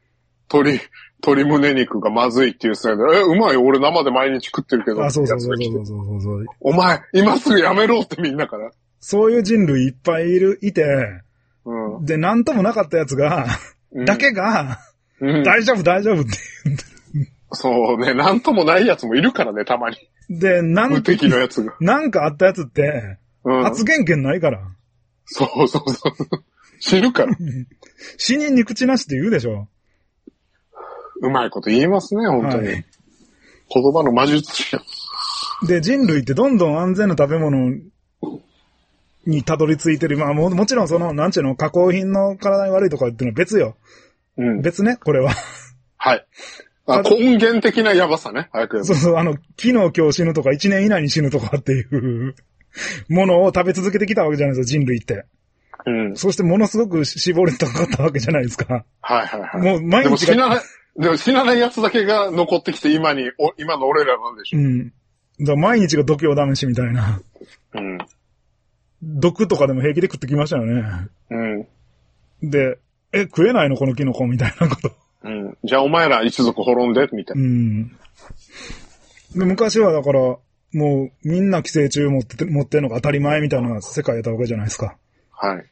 鶏、鶏胸肉がまずいっていうせいで、え、うまい俺生で毎日食ってるけど。 あ、そうそうそうそうそうそう。 お前、今すぐやめろってみんなから。 そういう人類いっぱいいる、いて、 うん、 で、なんともなかったやつが、うん、だけが、うん、大丈夫大丈夫って言う。 そうね、なんともないやつもいるからね、たまに。 で、なん、 無敵のやつが。 なんかあったやつって、うん、発言権ないから。 そうそうそう。死ぬから。 死人に口なしって言うでしょ。 うまいこと言いますね、本当に。はい、言葉の魔術師や。 で、人類ってどんどん安全な食べ物にたどり着いてる。まあも、もちろんその、なんちゅうの、加工品の体に悪いとかっていうのは別よ。うん。別ね、これは。 はい。あ、根源的なやばさね。早く言う。 そうそう、あの、昨日今日死ぬとかいちねん以内に死ぬとかっていうものを食べ続けてきたわけじゃないですか、人類って。うん。そしてものすごく絞れたかったわけじゃないですか。 はいはいはい。 もう毎日が。 でも死なない、でも死なないやつだけが残ってきて今に、お今の俺らなんでしょ。 うん。だから毎日が度胸試しみたいな。うん。毒とかでも平気で食ってきましたよね。うん。で、え、食えないのこのキノコみたいなこと。 うん。じゃあお前ら一族滅んでみたいな。うん。 で、昔はだから、もうみんな寄生虫持ってて、持ってるのが当たり前みたいな世界やったわけじゃないですか。はい。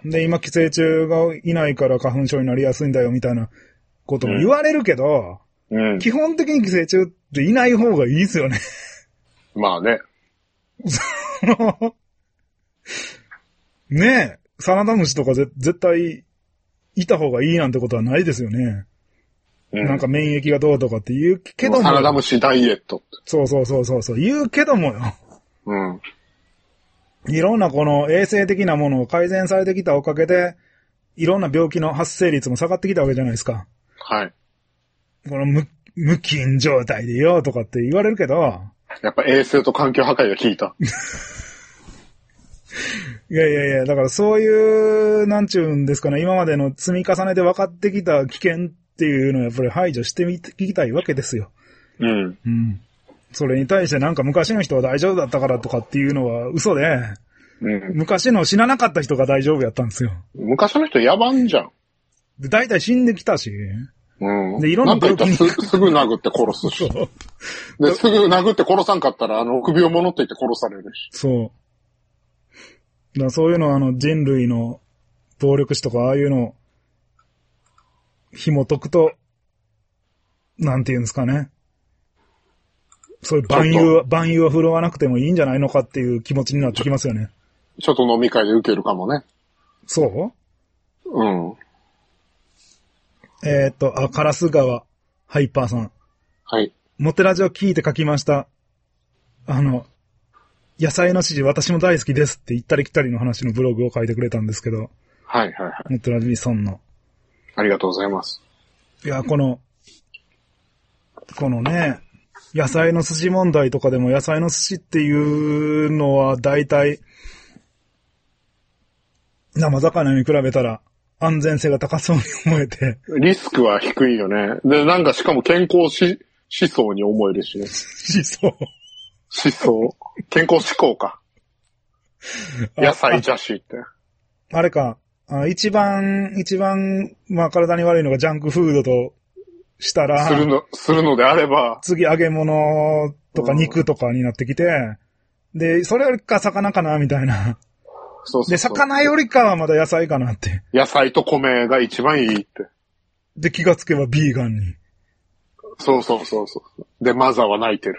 で、今寄生虫がいないから花粉症になりやすいんだよみたいなことも言われるけど、うん。基本的に寄生虫っていない方がいいですよね。 まあね。 その、ねえ、サナダムシとかぜ絶対いた方がいいなんてことはないですよね。うん、なんか免疫がどうとかって言うけども。 サナダムシダイエット。 そうそうそうそうそう。言うけどもよ。うん。いろんなこの衛生的なものを改善されてきたおかげで、いろんな病気の発生率も下がってきたわけじゃないですか。はい。この無、無菌状態でよとかって言われるけど。 やっぱ衛生と環境破壊が効いた。 いやいやいや、だからそういう、なんちゅうんですかね、今までの積み重ねで分かってきた危険っていうのをやっぱり排除してみてきたいわけですよ。うん。うん。それに対してなんか昔の人は大丈夫だったからとかっていうのは嘘で、うん、昔の死ななかった人が大丈夫やったんですよ。 昔の人野蛮じゃん。 で、大体死んできたし。 うん。で、いろんな病気に。す、すぐ殴って殺すし。そう。で、すぐ殴って殺さんかったら、あの、首をものって言って殺されるし。 そう。だからそういうのはあの人類の暴力史とかああいうのを紐解くと、なんていうんですかね。そういう万有は、万有は振るわなくてもいいんじゃないのかっていう気持ちになってきますよね。 ちょっと飲み会で受けるかもね。 そううん。えー、っと、あ、カラス川ハイパーさん。はい。モテラジオ聞いて書きました。あの、野菜の指示私も大好きですって言ったり来たりの話のブログを書いてくれたんですけど。 はいはいはい。 モテラジソンの。 ありがとうございます。 いや、この、このね、野菜の寿司問題とかでも野菜の寿司っていうのは大体、生魚に比べたら安全性が高そうに思えて。 リスクは低いよね。で、なんかしかも健康し、思想に思えるしね。 思想思想健康志向か。野菜邪視って。 あれか。あ一番、一番、まあ体に悪いのがジャンクフードとしたら。 するの、するのであれば。 次揚げ物とか肉とかになってきて、うん、で、それよりか魚かなみたいな。そうそうそう。で、魚よりかはまだ野菜かなって。 野菜と米が一番いいって。 で、気がつけばビーガンに。 そうそうそうそう。で、マザーは泣いてる。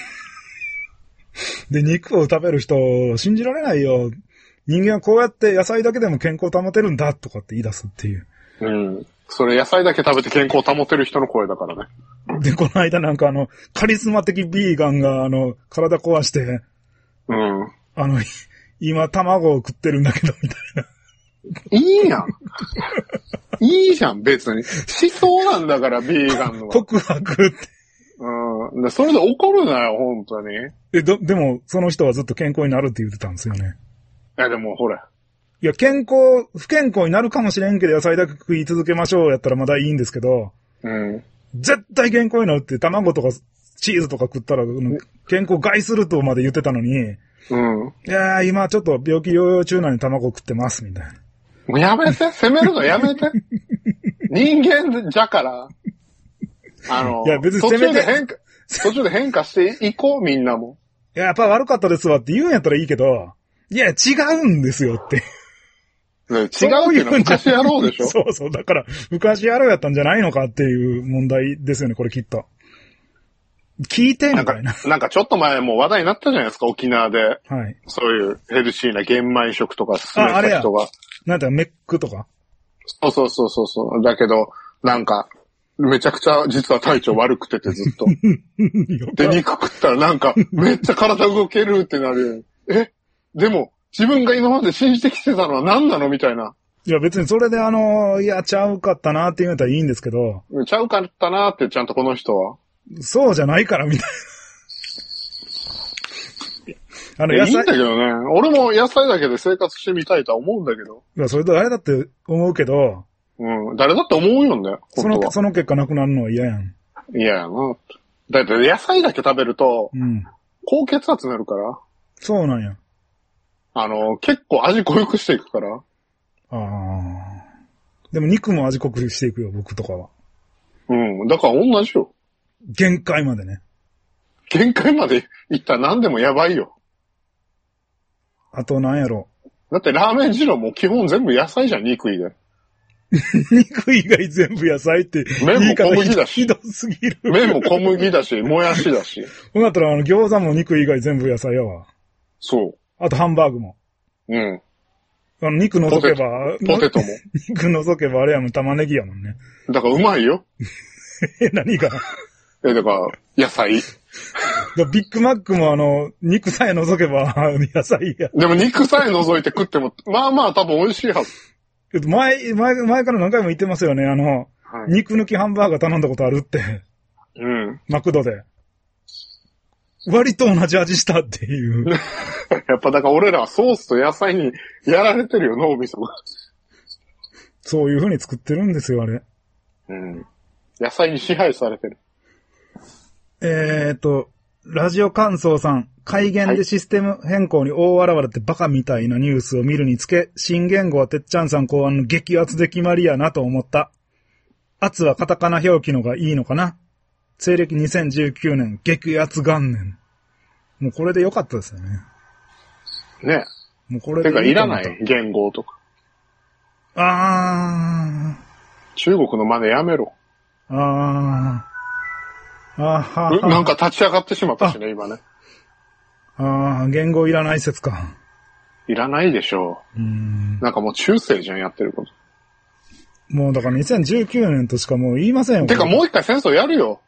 で、肉を食べる人、信じられないよ。人間はこうやって野菜だけでも健康を保てるんだとかって言い出すっていう。 うん。それ野菜だけ食べて健康を保てる人の声だからね。 で、この間なんかあの、カリスマ的ビーガンがあの、体壊して、うん。あの、今卵を食ってるんだけど、みたいな。 いいやん。いいじゃん、別に。思想なんだから、ビーガンの。 告白って。 うん。それで怒るなよ、本当に。 え、ど、でも、その人はずっと健康になるって言ってたんですよね。 いや、でも、ほら。 いや、健康、不健康になるかもしれんけど、野菜だけ食い続けましょうやったらまだいいんですけど、うん。絶対健康になるって、卵とかチーズとか食ったら、健康害するとまで言ってたのに、うん。いやー、今ちょっと病気療養中なのに卵食ってます、みたいな。 もうやめて、責めるのやめて。人間じゃから。 あの、 いや別に途せめて中で変化、途中で変化していこう、みんなも。 いや、やっぱ悪かったですわって言うんやったらいいけど、いや、違うんですよって。 ね、違うっていうのは昔やろうでしょそうそう。だから、昔やろうやったんじゃないのかっていう問題ですよね、これきっと。聞いてみたいな。 なんか、なんかちょっと前もう話題になったじゃないですか、沖縄で。 はい。 そういうヘルシーな玄米食とか勧めた人が。 なんだ、メックとかそうそうそうそうそう。だけど、なんか、めちゃくちゃ実は体調悪くててずっと。で、肉食ったらなんか、めっちゃ体動けるってなる。えでも、自分が今まで信じてきてたのは何なのみたいな。 いや別にそれであの、いや、ちゃうかったなって言うたらいいんですけど。 ちゃうかったなってちゃんとこの人は。 そうじゃないからみたいな。あの野菜。いいんだけどね。俺も野菜だけで生活してみたいとは思うんだけど。 いや、それと誰だって思うけど。 うん。誰だって思うよね。 その、その結果なくなるのは嫌やん。 嫌やな。だって野菜だけ食べると、うん、高血圧になるから。 そうなんや。 あの、結構味濃くしていくから。 ああ。でも肉も味濃くしていくよ、僕とかは。 うん。だから同じよ。 限界までね。 限界までいったら何でもやばいよ。 あと何やろ。 だってラーメン二郎も基本全部野菜じゃん、肉以外。 肉以外全部野菜って。 麺も小麦だし。 ひどすぎる。 麺も小麦だし、もやしだし。 ほんだったらあの餃子も肉以外全部野菜やわ。 そう。 あとハンバーグも。 うん。 あの肉除けば。 ポテトも。 肉除けばあれやもん、玉ねぎやもんね。 だからうまいよ。 え、何がえ、だから、野菜。 ビッグマックもあの、肉さえ除けば野菜や。 でも肉さえ除いて食っても、まあまあ多分美味しいはず。 前、前、前から何回も言ってますよね。あの、はい、肉抜きハンバーガー頼んだことあるって。 うん。 マクドで。割と同じ味したっていう。 やっぱだから俺らはソースと野菜にやられてるよ、脳みそが。 そういう風に作ってるんですよ、あれ。 うん。野菜に支配されてる。 えーと、ラジオ感想さん。改元でシステム変更に大笑われてバカみたいなニュースを見るにつけ、新言語はてっちゃんさん考案の激圧で決まりやなと思った。圧はカタカナ表記のがいいのかな。西暦にせんじゅうきゅうねん、激圧元年。もうこれでよかったですよね。 ね。 もうこれでてかいらない言語とか。 あー。中国の真似やめろ。 あー。あーはは。 なんか立ち上がってしまったしね、今ね。 ああ、言語いらない説か。 いらないでしょう。うん。なんかもう中世じゃん、やってること。 もうだからにせんじゅうきゅうねんとしかもう言いませんよ。 てかもう一回戦争やるよ。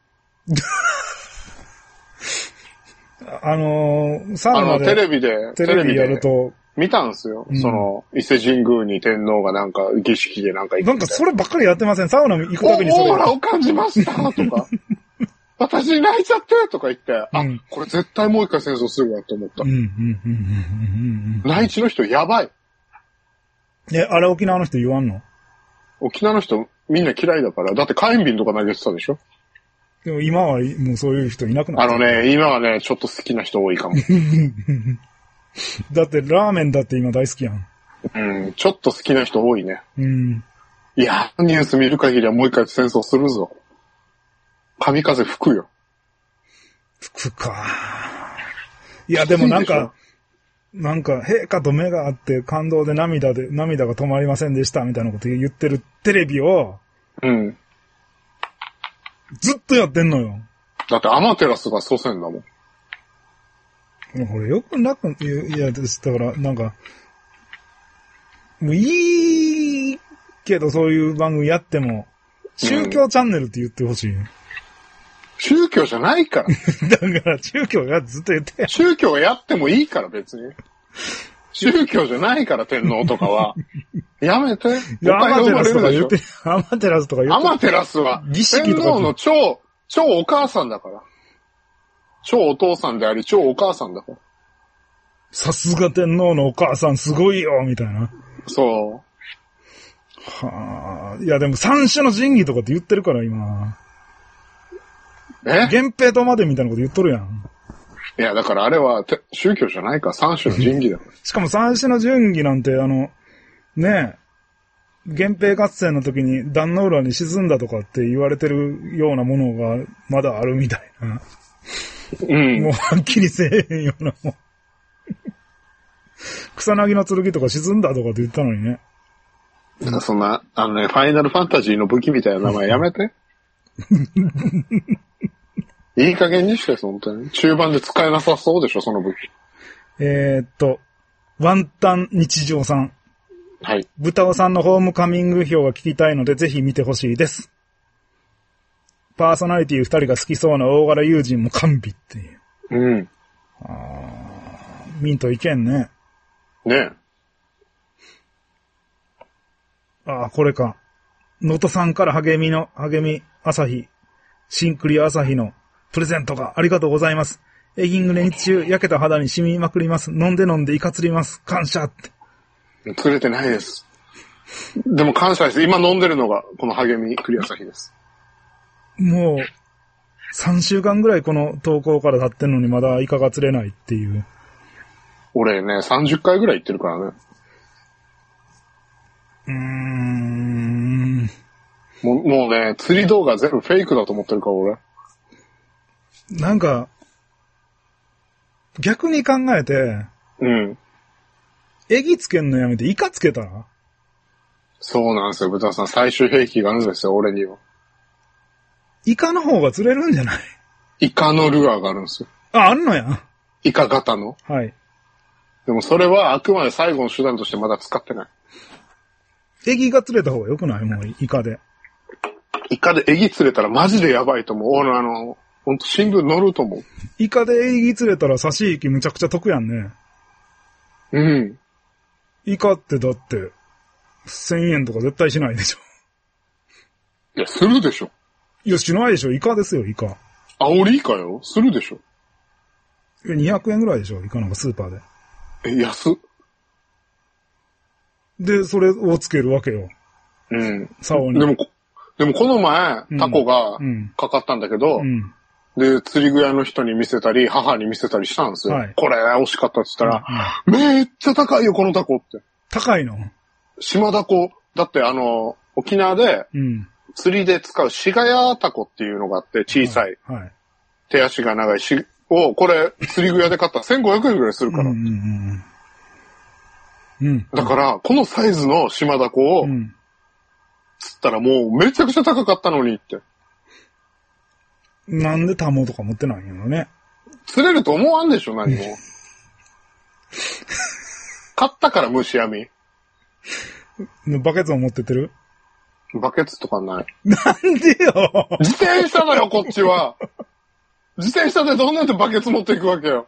あのー、サウナで。 あの、テレビで、 テレビやると。 見たんすよ。うん、その、伊勢神宮に天皇がなんか儀式でなんか行く。 なんかそればっかりやってません。サウナ行くたびにそれ。 オーラを感じましたとか。私泣いちゃってとか言って、あ、うん、これ絶対もう一回戦争するわと思った。内地の人やばい。 え、あれ沖縄の人言わんの？ 沖縄の人みんな嫌いだから。だって火炎瓶とか投げてたでしょ？ でも今はもうそういう人いなくなった。 あのね、今はね、ちょっと好きな人多いかも。 だってラーメンだって今大好きやん。 うん、ちょっと好きな人多いね。 うん。 いや、ニュース見る限りはもう一回戦争するぞ。神風吹くよ。 吹くか。いや、でもなんか、なんか、陛下と目があって感動で涙で、涙が止まりませんでしたみたいなこと言ってるテレビを、 うん。 ずっとやってんのよ。 だってアマテラスが祖先だもん。 これよくなく、いや、だから、なんか、もういいけどそういう番組やっても、宗教チャンネルって言ってほしい。うん、 宗教じゃないから。 だから宗教がずっと言ってや。 宗教やってもいいから別に。宗教じゃないから天皇とかは。やめて。 アマテラスとか言って、アマテラスとか言って。 アマテラスは天皇の超、超お母さんだから。超お父さんであり超お母さんだから。 さすが天皇のお母さんすごいよみたいな。 そう。 はあ。いやでも三種の神器とかって言ってるから今。 え？ 源平とまでみたいなこと言っとるやん。 いやだからあれは宗教じゃないから三種の神器だから。 しかも三種の神器なんてあの、ねえ、 源平合戦の時に壇ノ浦に沈んだとかって言われてるようなものがまだあるみたいな。うん。もうはっきりせえへんようなもん。草薙の剣とか沈んだとかって言ったのにね。 なんかそんな、あのね、ファイナルファンタジーの武器みたいな名前やめて。いい加減にして、本当に。中盤で使えなさそうでしょ、その武器。 えー、っと、ワンタン日常さん。 はい。 豚尾さんのホームカミング表が聞きたいので、ぜひ見てほしいです。パーソナリティ二人が好きそうな大柄友人も完備っていう。 うん。 あー、ミントいけんね。 ねえ。あー、これか。能登さんから励みの、励み朝日、シンクリア朝日のプレゼントがありがとうございます。エギング連日中、焼けた肌に染みまくります。飲んで飲んでいかつります。感謝って。 釣れてないです。でも感謝です。今飲んでるのが、この励みクリア朝日です。 もう、さんしゅうかんぐらいこの投稿から経ってんのにまだイカが釣れないっていう。 俺ね、さんじゅっかいぐらい行ってるからね。 うーん。 もう、もうね、釣り動画全部フェイクだと思ってるから、俺。 なんか、逆に考えて、 うん。 エギつけんのやめてイカつけたら？ そうなんですよ、豚さん。最終兵器があるんですよ、俺には。 イカの方が釣れるんじゃない？ イカのルアーがあるんですよ。 あ、あんのや。 イカ型の。 はい。 でもそれはあくまで最後の手段としてまだ使ってない。 エギが釣れた方が良くない？もうイカで。 イカでエギ釣れたらマジでやばいと思う。俺あの、ほんと新聞載ると思う。 イカでエギ釣れたら刺し引きむちゃくちゃ得やんね。 うん。 イカってだって、せんえんとか絶対しないでしょ。 いや、するでしょ。 いや、しないでしょ。イカですよ、イカ。 あ、俺イカよ。するでしょ。 え、にひゃくえんぐらいでしょ、イカなんかスーパーで。 え、安っ。 で、それをつけるわけよ。 うん。 竿に。 でも、でもこの前、タコがかかったんだけど、うんうん、で、釣り具屋の人に見せたり、母に見せたりしたんですよ。はい、これ、惜しかったって言ったら、うんうん、めっちゃ高いよ、このタコって。 高いの？ 島タコ。だって、あの、沖縄で、釣りで使うシガヤタコっていうのがあって、小さい。はいはい、手足が長いし、を、これ、釣り具屋で買ったらせんごひゃくえんぐらいするから。うんうんうん、だから、このサイズの島タコを、うんつったらもうめちゃくちゃ高かったのにって。 なんでタモとか持ってないんやろね。 釣れると思わんでしょ、何も。買ったから虫網。 バケツも持ってってる？ バケツとかない。 なんでよ。 自転車だよ、こっちは。自転車でどんなんでバケツ持っていくわけよ。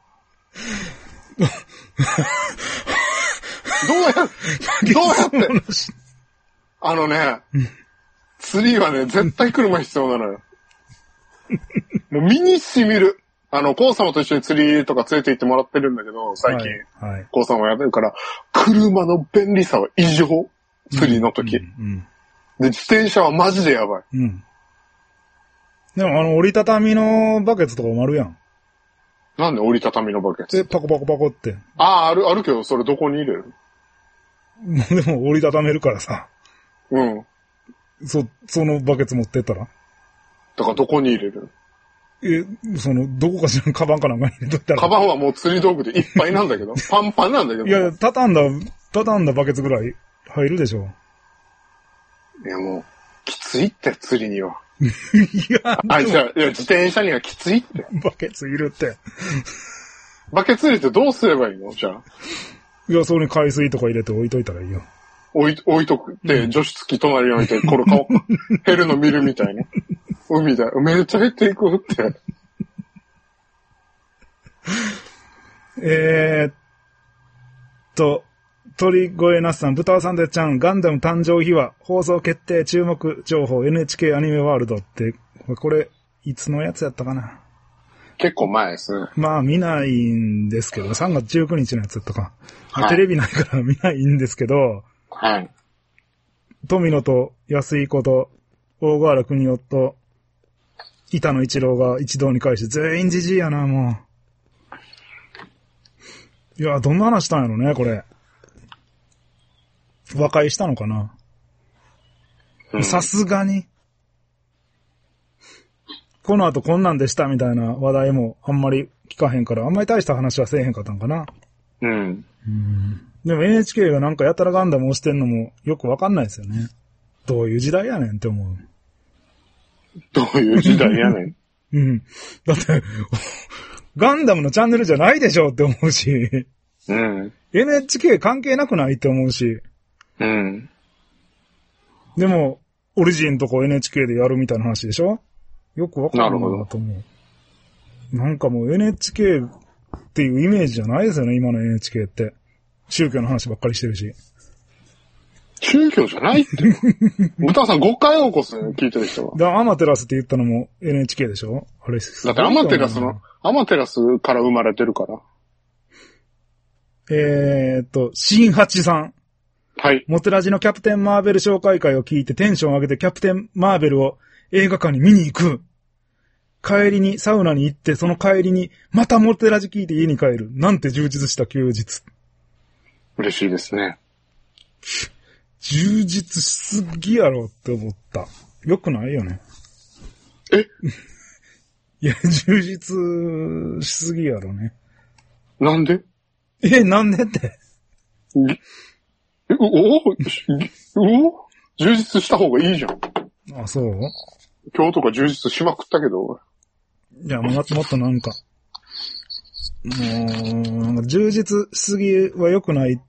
どうや、どうやって。あのね、釣りはね、絶対車必要なのよ。もう身に染みる。あの、コウ様と一緒に釣りとか連れて行ってもらってるんだけど、最近、はいはい、コウ様やってるから、車の便利さは異常。釣りの時、うんうんうん。で、自転車はマジでやばい。うん。 でもあの、折りたたみのバケツとかもあるやん。 なんで折りたたみのバケツ？ で、パコパコパコって。 ああ、ある、あるけど、それどこに入れる？ でも折りたためるからさ。 うん。 そ、そのバケツ持ってったら？ だからどこに入れる？ え、その、どこかしらのカバンかなんかに入れといたら。 カバンはもう釣り道具でいっぱいなんだけど。パンパンなんだけど。 いや、畳んだ、畳んだバケツぐらい入るでしょ。 いやもう、きついって釣りには。いや、あ、じゃあ、いや、自転車にはきついって。 バケツいるって。 バケツ入れてどうすればいいの？じゃあ。 いや、それに海水とか入れて置いといたらいいよ。 置い、置いとくって、除湿機隣に置いて、これ顔、減るの見るみたいな。海だ。めっちゃ減っていくって。 えーっと、鳥越那須さん、豚尾さんでちゃん、ガンダム誕生秘話、放送決定注目情報、エヌエイチケー アニメワールドって、これ、いつのやつやったかな？ 結構前ですね。 まあ見ないんですけど、さんがつじゅうくにちのやつやったか。はい、テレビないから見ないんですけど、 はい。 富野と安井子と大河原邦夫と板野一郎が一堂に会して全員じじいやな、もう。いや、どんな話したんやろね、これ。和解したのかな？ さすがに。この後こんなんでしたみたいな話題もあんまり聞かへんから、あんまり大した話はせえへんかったんかな。 うん。 うん。でも エヌエイチケー がなんかやたらガンダム押してんのもよくわかんないですよね。どういう時代やねんって思う。 どういう時代やねん。 うん。だって、ガンダムのチャンネルじゃないでしょって思うし。 うん。 エヌエイチケー 関係なくないって思うし。 うん。 でも、オリジンとか エヌエイチケー でやるみたいな話でしょ？よくわかんないなと思う。なんかもう エヌエイチケー っていうイメージじゃないですよね、今の エヌエイチケー って。宗教の話ばっかりしてるし。 宗教じゃないって。ムタさん誤解を起こすね、聞いてる人は。 だからアマテラスって言ったのも エヌエイチケー でしょ？あれだってアマテラスの、アマテラスから生まれてるから。 えーっと、新八さん。 はい。 モテラジのキャプテンマーベル紹介会を聞いてテンション上げてキャプテンマーベルを映画館に見に行く。帰りにサウナに行ってその帰りにまたモテラジ聞いて家に帰る。なんて充実した休日。 嬉しいですね。 充実しすぎやろって思った。よくないよね。 えいや、充実しすぎやろね。 なんでえ、なんでって。 え、おおお充実した方がいいじゃん。 あ、そう？ 今日とか充実しまくったけど。 いや、もっともっとなんか、もう、なんか充実しすぎは良くない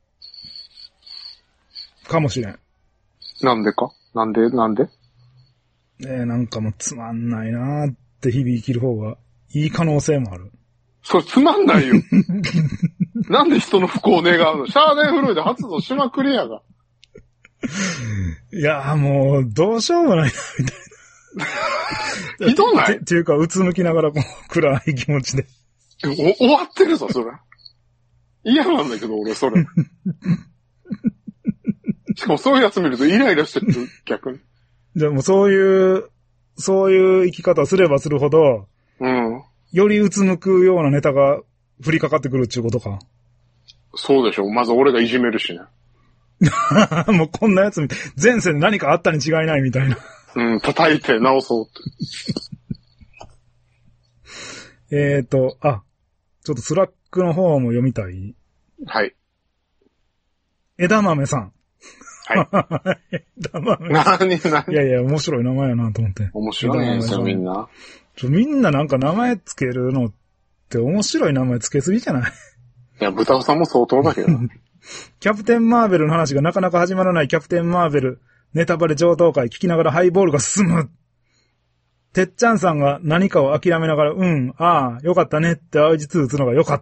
かもしれん。 なんでかなんでなんでえー、なんかもうつまんないなーって日々生きる方がいい可能性もある。 それつまんないよ。なんで人の不幸を願うの？シャーデンフロイド発動しまくりやが。 いやーもう、どうしようもないな、みたいな。 ひどないっていうか、うつむきながらこう、暗い気持ちで。 お、終わってるぞ、それ。嫌なんだけど、俺、それ。しかもそういうやつ見るとイライラしてくる、逆に。 でもそういう、そういう生き方をすればするほど、 うん。 よりうつむくようなネタが降りかかってくるっていうことか。 そうでしょ。まず俺がいじめるしね。 もうこんなやつみたい。前世で何かあったに違いないみたいな。 うん、叩いて直そうって。えーと、あ、ちょっとスラックの方も読みたい。 はい。 枝豆さん。 はい。 枝豆。 何何いやいや、面白い名前やなと思って。 面白いね、それみんな。 ちょ、みんななんか名前つけるのって面白い名前つけすぎじゃない？ いや、豚尾さんも相当だけど。 キャプテンマーベルの話がなかなか始まらないキャプテンマーベルネタバレ上等会聞きながらハイボールが進む。てっちゃんさんが何かを諦めながら、うん、ああ、よかったねって相槌打つのがよかった。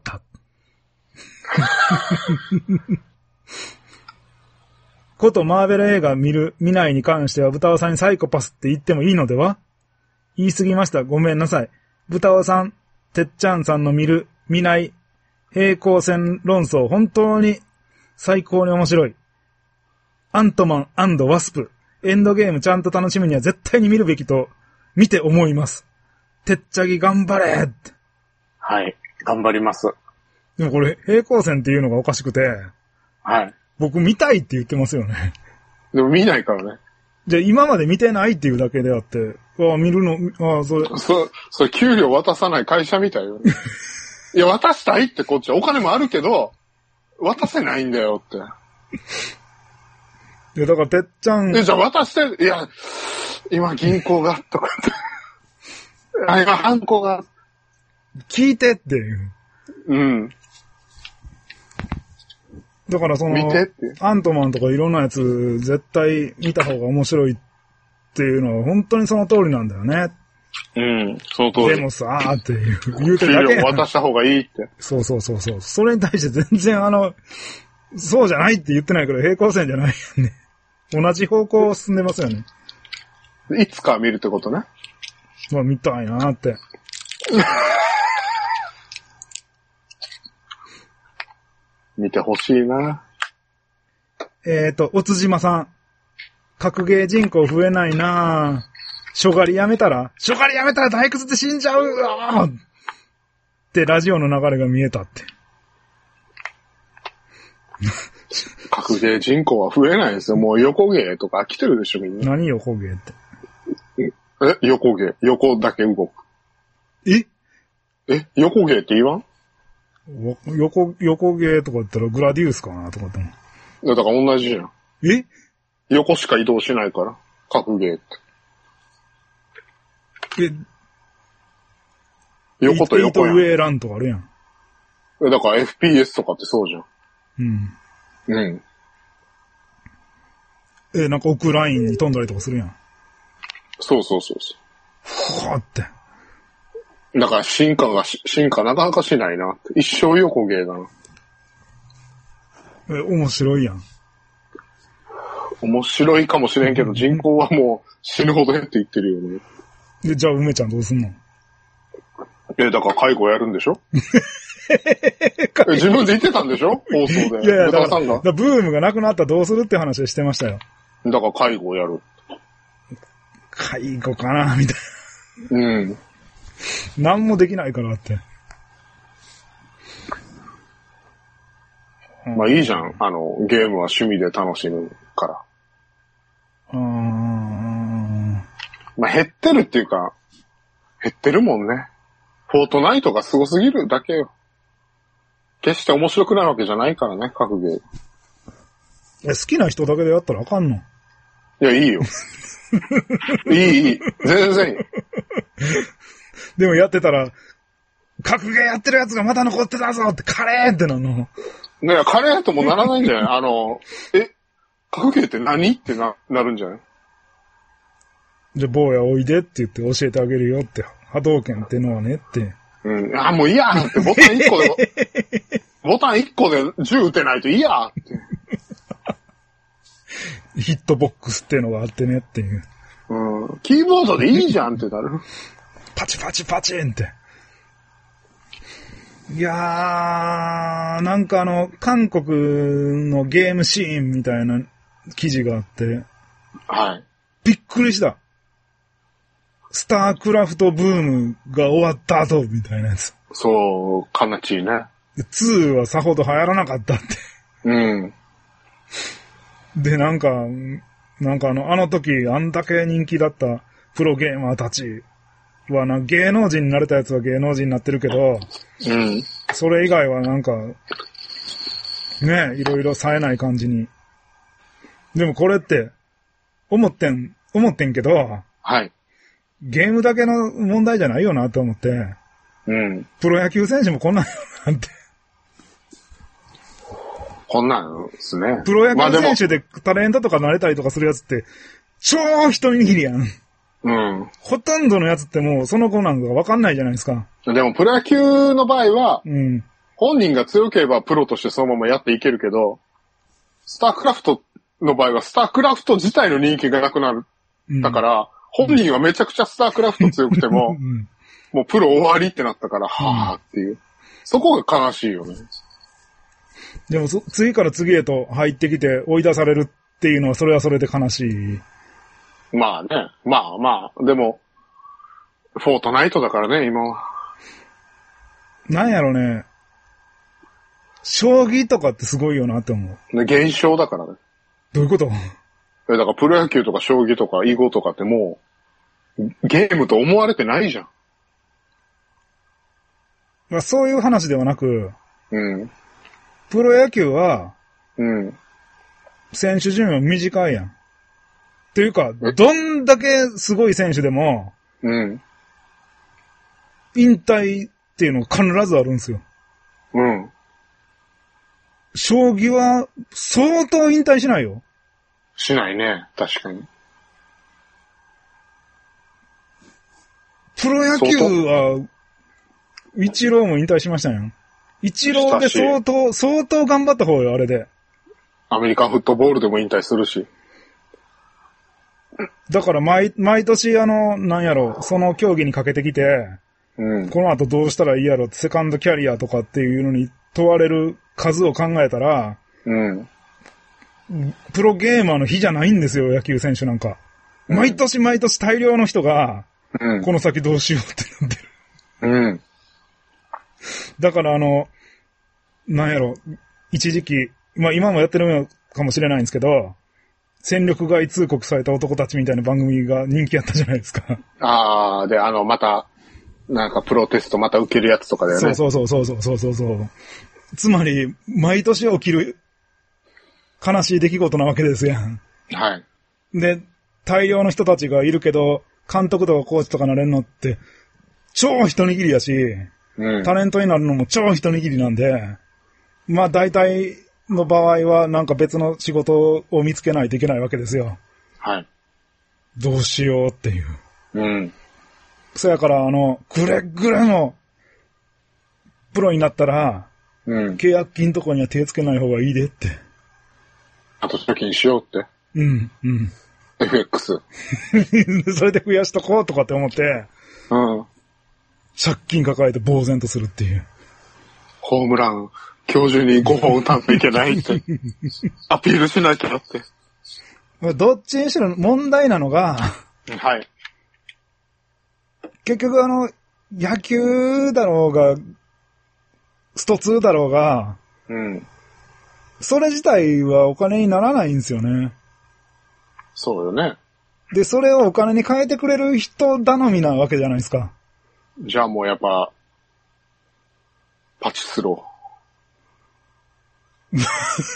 ことマーベル映画見る、見ないに関しては豚尾さんにサイコパスって言ってもいいのでは？言い過ぎました。ごめんなさい。豚尾さん、てっちゃんさんの見る、見ない、平行線論争、本当に最高に面白い。アントマン&ワスプ。エンドゲームちゃんと楽しむには絶対に見るべきと、見て思います。てっちゃぎ頑張れ。 はい。頑張ります。 でもこれ、平行線っていうのがおかしくて。 はい。 僕見たいって言ってますよね。 でも見ないからね。 じゃあ今まで見てないっていうだけであって、ああ、見るの、ああ、それ。 そ、それ給料渡さない会社みたいよね。いや、渡したいってこっちはお金もあるけど、渡せないんだよって。 いや、だからてっちゃん。 え、じゃあ渡して、いや、今銀行が、とかって。あ、今ハンコが。 聞いてっていう。 うん。 だからその、 見てって。 アントマンとかいろんなやつ、絶対見た方が面白いっていうのは本当にその通りなんだよね。 うん、その通り。 でもさーっていう、言うてるだけやん。 給料渡した方がいいって。 そうそうそうそう。それに対して全然あの、そうじゃないって言ってないから平行線じゃないよね。同じ方向を進んでますよね。 いつか見るってことね。 まあ見たいなーって。 見てほしいな。 えーと、おつじまさん。格ゲー人口増えないなぁ。しょがりやめたらしょがりやめたら退屈で死んじゃうあってラジオの流れが見えたって。 格ゲー人口は増えないですよ。もう横ゲーとか飽きてるでしょ、みんな。 何横ゲーって。 え、横ゲー。横だけ動く。 ええ、横ゲーって言わん？ 横、横ゲーとか言ったらグラディウスかなとかっても。 だから同じじゃん。 え横しか移動しないから。格ゲーって。え横と横やん。 エイトウェイランとかあるやん。 だから エフピーエス とかってそうじゃん。 うん。 うん。 え、なんか奥ラインに飛んだりとかするやん。 そうそうそうそう。 ふわって。 だから進化が、進化なかなかしないなって。一生横ゲーだな。 え、面白いやん。 面白いかもしれんけど、人口はもう死ぬほど減っていってるよね。 で、じゃあ梅ちゃんどうすんの？ え、だから介護やるんでしょ自分で言ってたんでしょ放送で。 いやいや、だから、だからブームがなくなったらどうするって話をしてましたよ。 だから介護をやる。 介護かなみたいな。うん。 何もできないからって。 まあいいじゃん。あの、ゲームは趣味で楽しむから。 うーん。 まあ減ってるっていうか、減ってるもんね。フォートナイトがすごすぎるだけよ。決して面白くないわけじゃないからね、格ゲー。 え、好きな人だけでやったらあかんの？ いや、いいよ。いい、いい。全然いい。 でもやってたら、格ゲーやってるやつがまだ残ってたぞってカレーってなるの。 いや、カレーともならないんじゃないあの、え、格ゲーって何ってな、なるんじゃない？ じゃあ、坊やおいでって言って教えてあげるよって。波動拳ってのはねって。 うん。あ、もう嫌ってボタン一個で、ボタン一個で銃撃てないと嫌って。 ヒットボックスってのがあってねっていう。 うん。キーボードでいいじゃんってなる。 パチパチパチンって。いやー、なんかあの、韓国のゲームシーンみたいな記事があって。 はい。 びっくりした。スタークラフトブームが終わった後みたいなやつ。 そう、悲しいね。 ツーはさほど流行らなかったって。 うん。 で、なんか、なんかあの、あの時あんだけ人気だったプロゲーマーたちはな、芸能人になれたやつは芸能人になってるけど、 うん。 それ以外はなんか、ね、いろいろ冴えない感じに。でもこれって、思ってん、思ってんけど、 はい。 ゲームだけの問題じゃないよなと思って、 うん。 プロ野球選手もこんなんよなって。 こんなんですね。 プロ野球選手でタレントとかなれたりとかするやつって、超一握りやん。 うん。 ほとんどのやつってもうその子なんかわかんないじゃないですか。 でもプロ野球の場合は、 うん、 本人が強ければプロとしてそのままやっていけるけど、スタークラフトの場合はスタークラフト自体の人気がなくなる。うん、だから、本人はめちゃくちゃスタークラフト強くても、うん、もうプロ終わりってなったから、はぁっていう。そこが悲しいよね。 でもそ、次から次へと入ってきて追い出されるっていうのはそれはそれで悲しい。 まあね。まあまあ。でも、フォートナイトだからね、今は。 なんやろね。将棋とかってすごいよなって思う。 現象だからね。 どういうこと？ え、だからプロ野球とか将棋とか囲碁とかってもう、ゲームと思われてないじゃん。 まあそういう話ではなく、 うん。 プロ野球は、 うん。 選手寿命短いやん。っていうか、どんだけすごい選手でも、 うん。 引退っていうのが必ずあるんですよ。 うん。 将棋は相当引退しないよ。 しないね。確かに。 プロ野球は、イチローも引退しましたよ。イチローで相当、相当頑張った方よ、あれで。 アメリカンフットボールでも引退するし。 だから毎、毎年あの、なんやろ、その競技にかけてきて、うん、この後どうしたらいいやろって、セカンドキャリアとかっていうのに問われる数を考えたら、うん、プロゲーマーの日じゃないんですよ、野球選手なんか。うん、毎年毎年大量の人が、うん、この先どうしようってなってる。うん。だからあの、なんやろ、一時期、まあ今もやってるかもしれないんですけど、戦力外通告された男たちみたいな番組が人気あったじゃないですか。 ああ、で、あの、また、なんかプロテストまた受けるやつとかだよね。 そうそうそうそうそうそうそう。つまり、毎年起きる悲しい出来事なわけですやん。 はい。 で、大量の人たちがいるけど、監督とかコーチとかなれるのって、超一握りやし、うん、タレントになるのも超一握りなんで、まあ大体の場合はなんか別の仕事を見つけないといけないわけですよ。 はい。 どうしようっていう。 うん。 そやからあの、くれぐれも、プロになったら、うん、契約金とかには手つけない方がいいでって。 あと貯金しようって。 うん、うん。 エフエックス。 それで増やしとこうとかって思って、うん。借金抱えて呆然とするっていう。 ホームラン、今日中にごほん打たんといけないって。アピールしなきゃって。 どっちにしろ問題なのが、 はい。 結局あの、野球だろうが、ストツーだろうが、うん。それ自体はお金にならないんですよね。 そうよね。 で、それをお金に変えてくれる人頼みなわけじゃないですか。 じゃあもうやっぱ、パチスロー。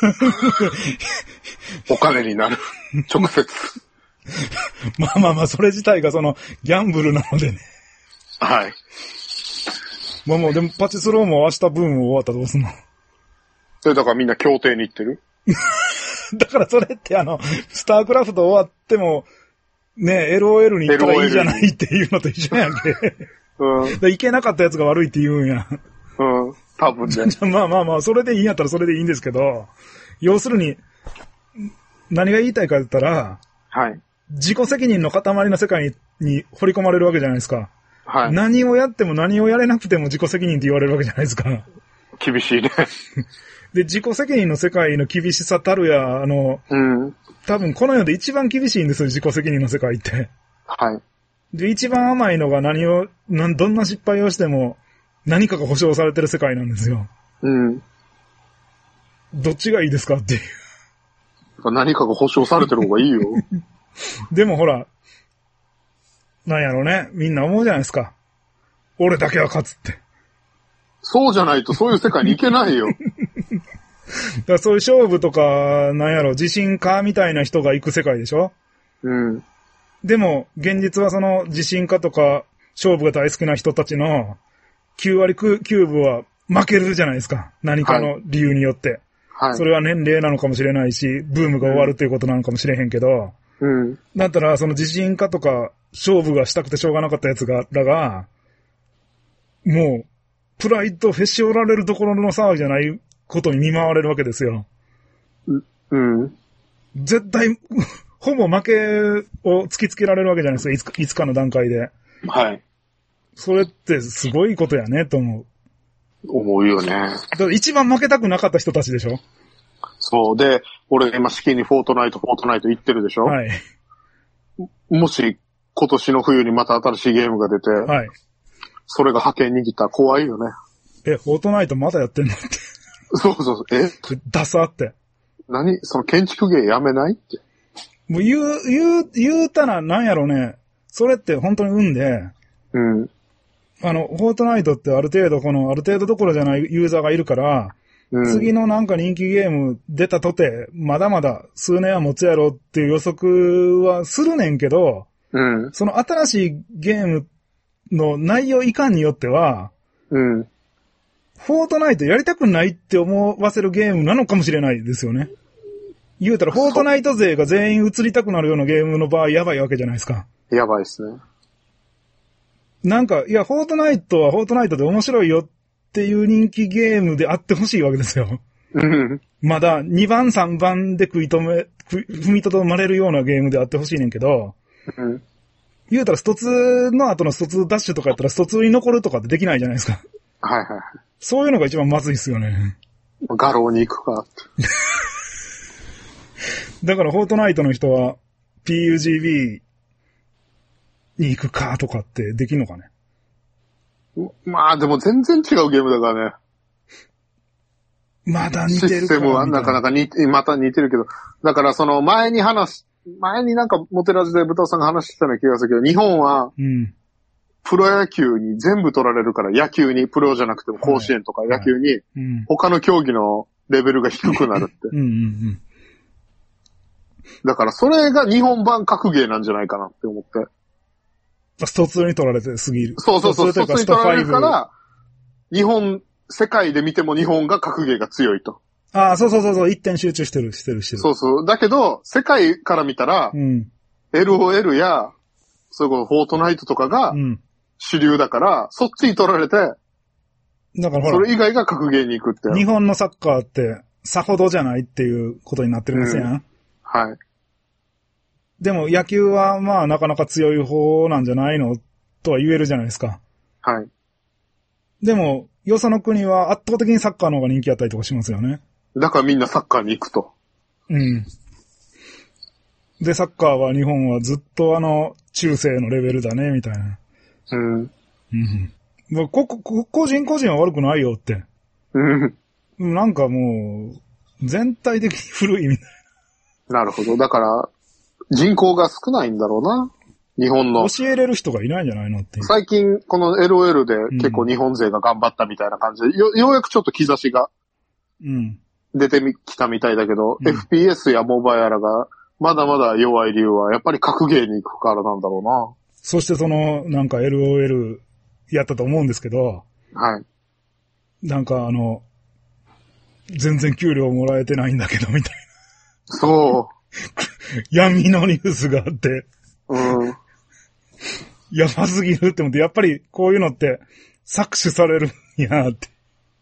お金になる。直接。 まあまあまあ、それ自体がその、ギャンブルなのでね。 はい。 まあもう、でもパチスローも明日ブーム終わったらどうすんの？ それだからみんな協定に行ってる？ だからそれってあの、スタークラフト終わっても、ね、エルオーエル に行ったらいいじゃないっていうのと一緒やんけ。うん。行けなかったやつが悪いって言うんや。 うん。多分ね。 まあまあまあ、それでいいんやったらそれでいいんですけど、要するに、何が言いたいか言ったら、 はい。 自己責任の塊の世界に、に掘り込まれるわけじゃないですか。はい。何をやっても何をやれなくても自己責任って言われるわけじゃないですか。 厳しいね。 で、自己責任の世界の厳しさたるや、あの、うん。多分この世で一番厳しいんですよ、自己責任の世界って。 はい。 で、一番甘いのが何を、なんどんな失敗をしても、何かが保証されてる世界なんですよ。うん。どっちがいいですかっていう。 何かが保証されてる方がいいよ。 でもほら、なんやろね、みんな思うじゃないですか。俺だけは勝つって。 そうじゃないとそういう世界に行けないよ。 だからそういう勝負とか、なんやろ、自信家みたいな人が行く世界でしょ？うん。でも、現実はその自信家とか、勝負が大好きな人たちのきゅうわりきゅうぶは負けるじゃないですか。何かの理由によって。はい。それは年齢なのかもしれないし、ブームが終わるっていうことなのかもしれへんけど、うん。だったら、その自信家とか、勝負がしたくてしょうがなかった奴が、らが、もう、プライドへし折られるところの騒ぎじゃないことに見舞われるわけですよ。 う、うん。 絶対、ほぼ負けを突きつけられるわけじゃないですか、いつか、いつかの段階で。 はい。 それってすごいことやね、と思う。 思うよね。 だから一番負けたくなかった人たちでしょ？ そう。で、俺今式にフォートナイト、フォートナイト言ってるでしょ？はい。もし、今年の冬にまた新しいゲームが出て、はい。それが覇権握ったら怖いよね。 え、フォートナイトまだやってんのって。 そうそうそう。えダサって。 何その建築芸やめないって。 もう言う、言う、言うたらなんやろね。それって本当に運で、うん。あの、フォートナイトってある程度この、ある程度どころじゃないユーザーがいるから、うん、次のなんか人気ゲーム出たとて、まだまだ数年は持つやろっていう予測はするねんけど、うん。その新しいゲームの内容いかんによっては、うん。フォートナイトやりたくないって思わせるゲームなのかもしれないですよね。言うたら、フォートナイト勢が全員移りたくなるようなゲームの場合、やばいわけじゃないですか。 やばいですね。 なんか、いや、フォートナイトはフォートナイトで面白いよっていう人気ゲームであってほしいわけですよ。うん。まだにばんさんばんで食い止め、踏みとどまれるようなゲームであってほしいねんけど、うん。言うたらストツーの後のストツーダッシュとかやったらストツーに残るとかってできないじゃないですか。 はいはいはい。 そういうのが一番まずいっすよね。 画廊に行くかって。 だからフォートナイトの人は ピーユージービー に行くかとかってできんのかね。 まあでも全然違うゲームだからね。 まだ似てるかシステムはなかなか似て、また似てるけど、だからその前に話、前になんかモテラジでブタさんが話してたような気がするけど、日本は、プロ野球に全部取られるから、野球に、プロじゃなくても甲子園とか野球に、他の競技のレベルが低くなるって。うんうんうん、だからそれが日本版格ゲーなんじゃないかなって思って。 ストツーに取られてすぎる。 そうそうそう、ストツーに取られるから、日本、世界で見ても日本が格ゲーが強いと。 ああ、そうそうそうそう、一点集中してる、してる、してる。 そうそう。だけど、世界から見たら、うん、エルオーエル や、そういうこと、フォートナイトとかが、主流だから、うん、そっちに取られて、だからほら、それ以外が格ゲーに行くって。 日本のサッカーって、さほどじゃないっていうことになってるんですよ、うん。 はい。 でも野球はまあなかなか強い方なんじゃないのとは言えるじゃないですか。 はい。 でも、よその国は圧倒的にサッカーの方が人気あったりとかしますよね。 だからみんなサッカーに行くと。 うん。で、サッカーは日本はずっとあの、中世のレベルだね、みたいな。 うん。 うん。こ、こ、個人個人は悪くないよって。 うん。 なんかもう、全体的に古いみたいな。なるほど。だから、人口が少ないんだろうな。日本の。 教えれる人がいないんじゃないのって。 最近、この エルオーエル で結構日本勢が頑張ったみたいな感じで、うん、よ, ようやくちょっと兆しが出てきたみたいだけど、うん、エフピーエス やモバイルがまだまだ弱い理由はやっぱり格ゲーに行くからなんだろうな。 そしてその、なんか エルオーエル やったと思うんですけど、 はい。 なんかあの、全然給料もらえてないんだけどみたいな。そう。 闇のニュースがあって。 うん。 やばすぎるって思って、やっぱりこういうのって搾取されるんやって。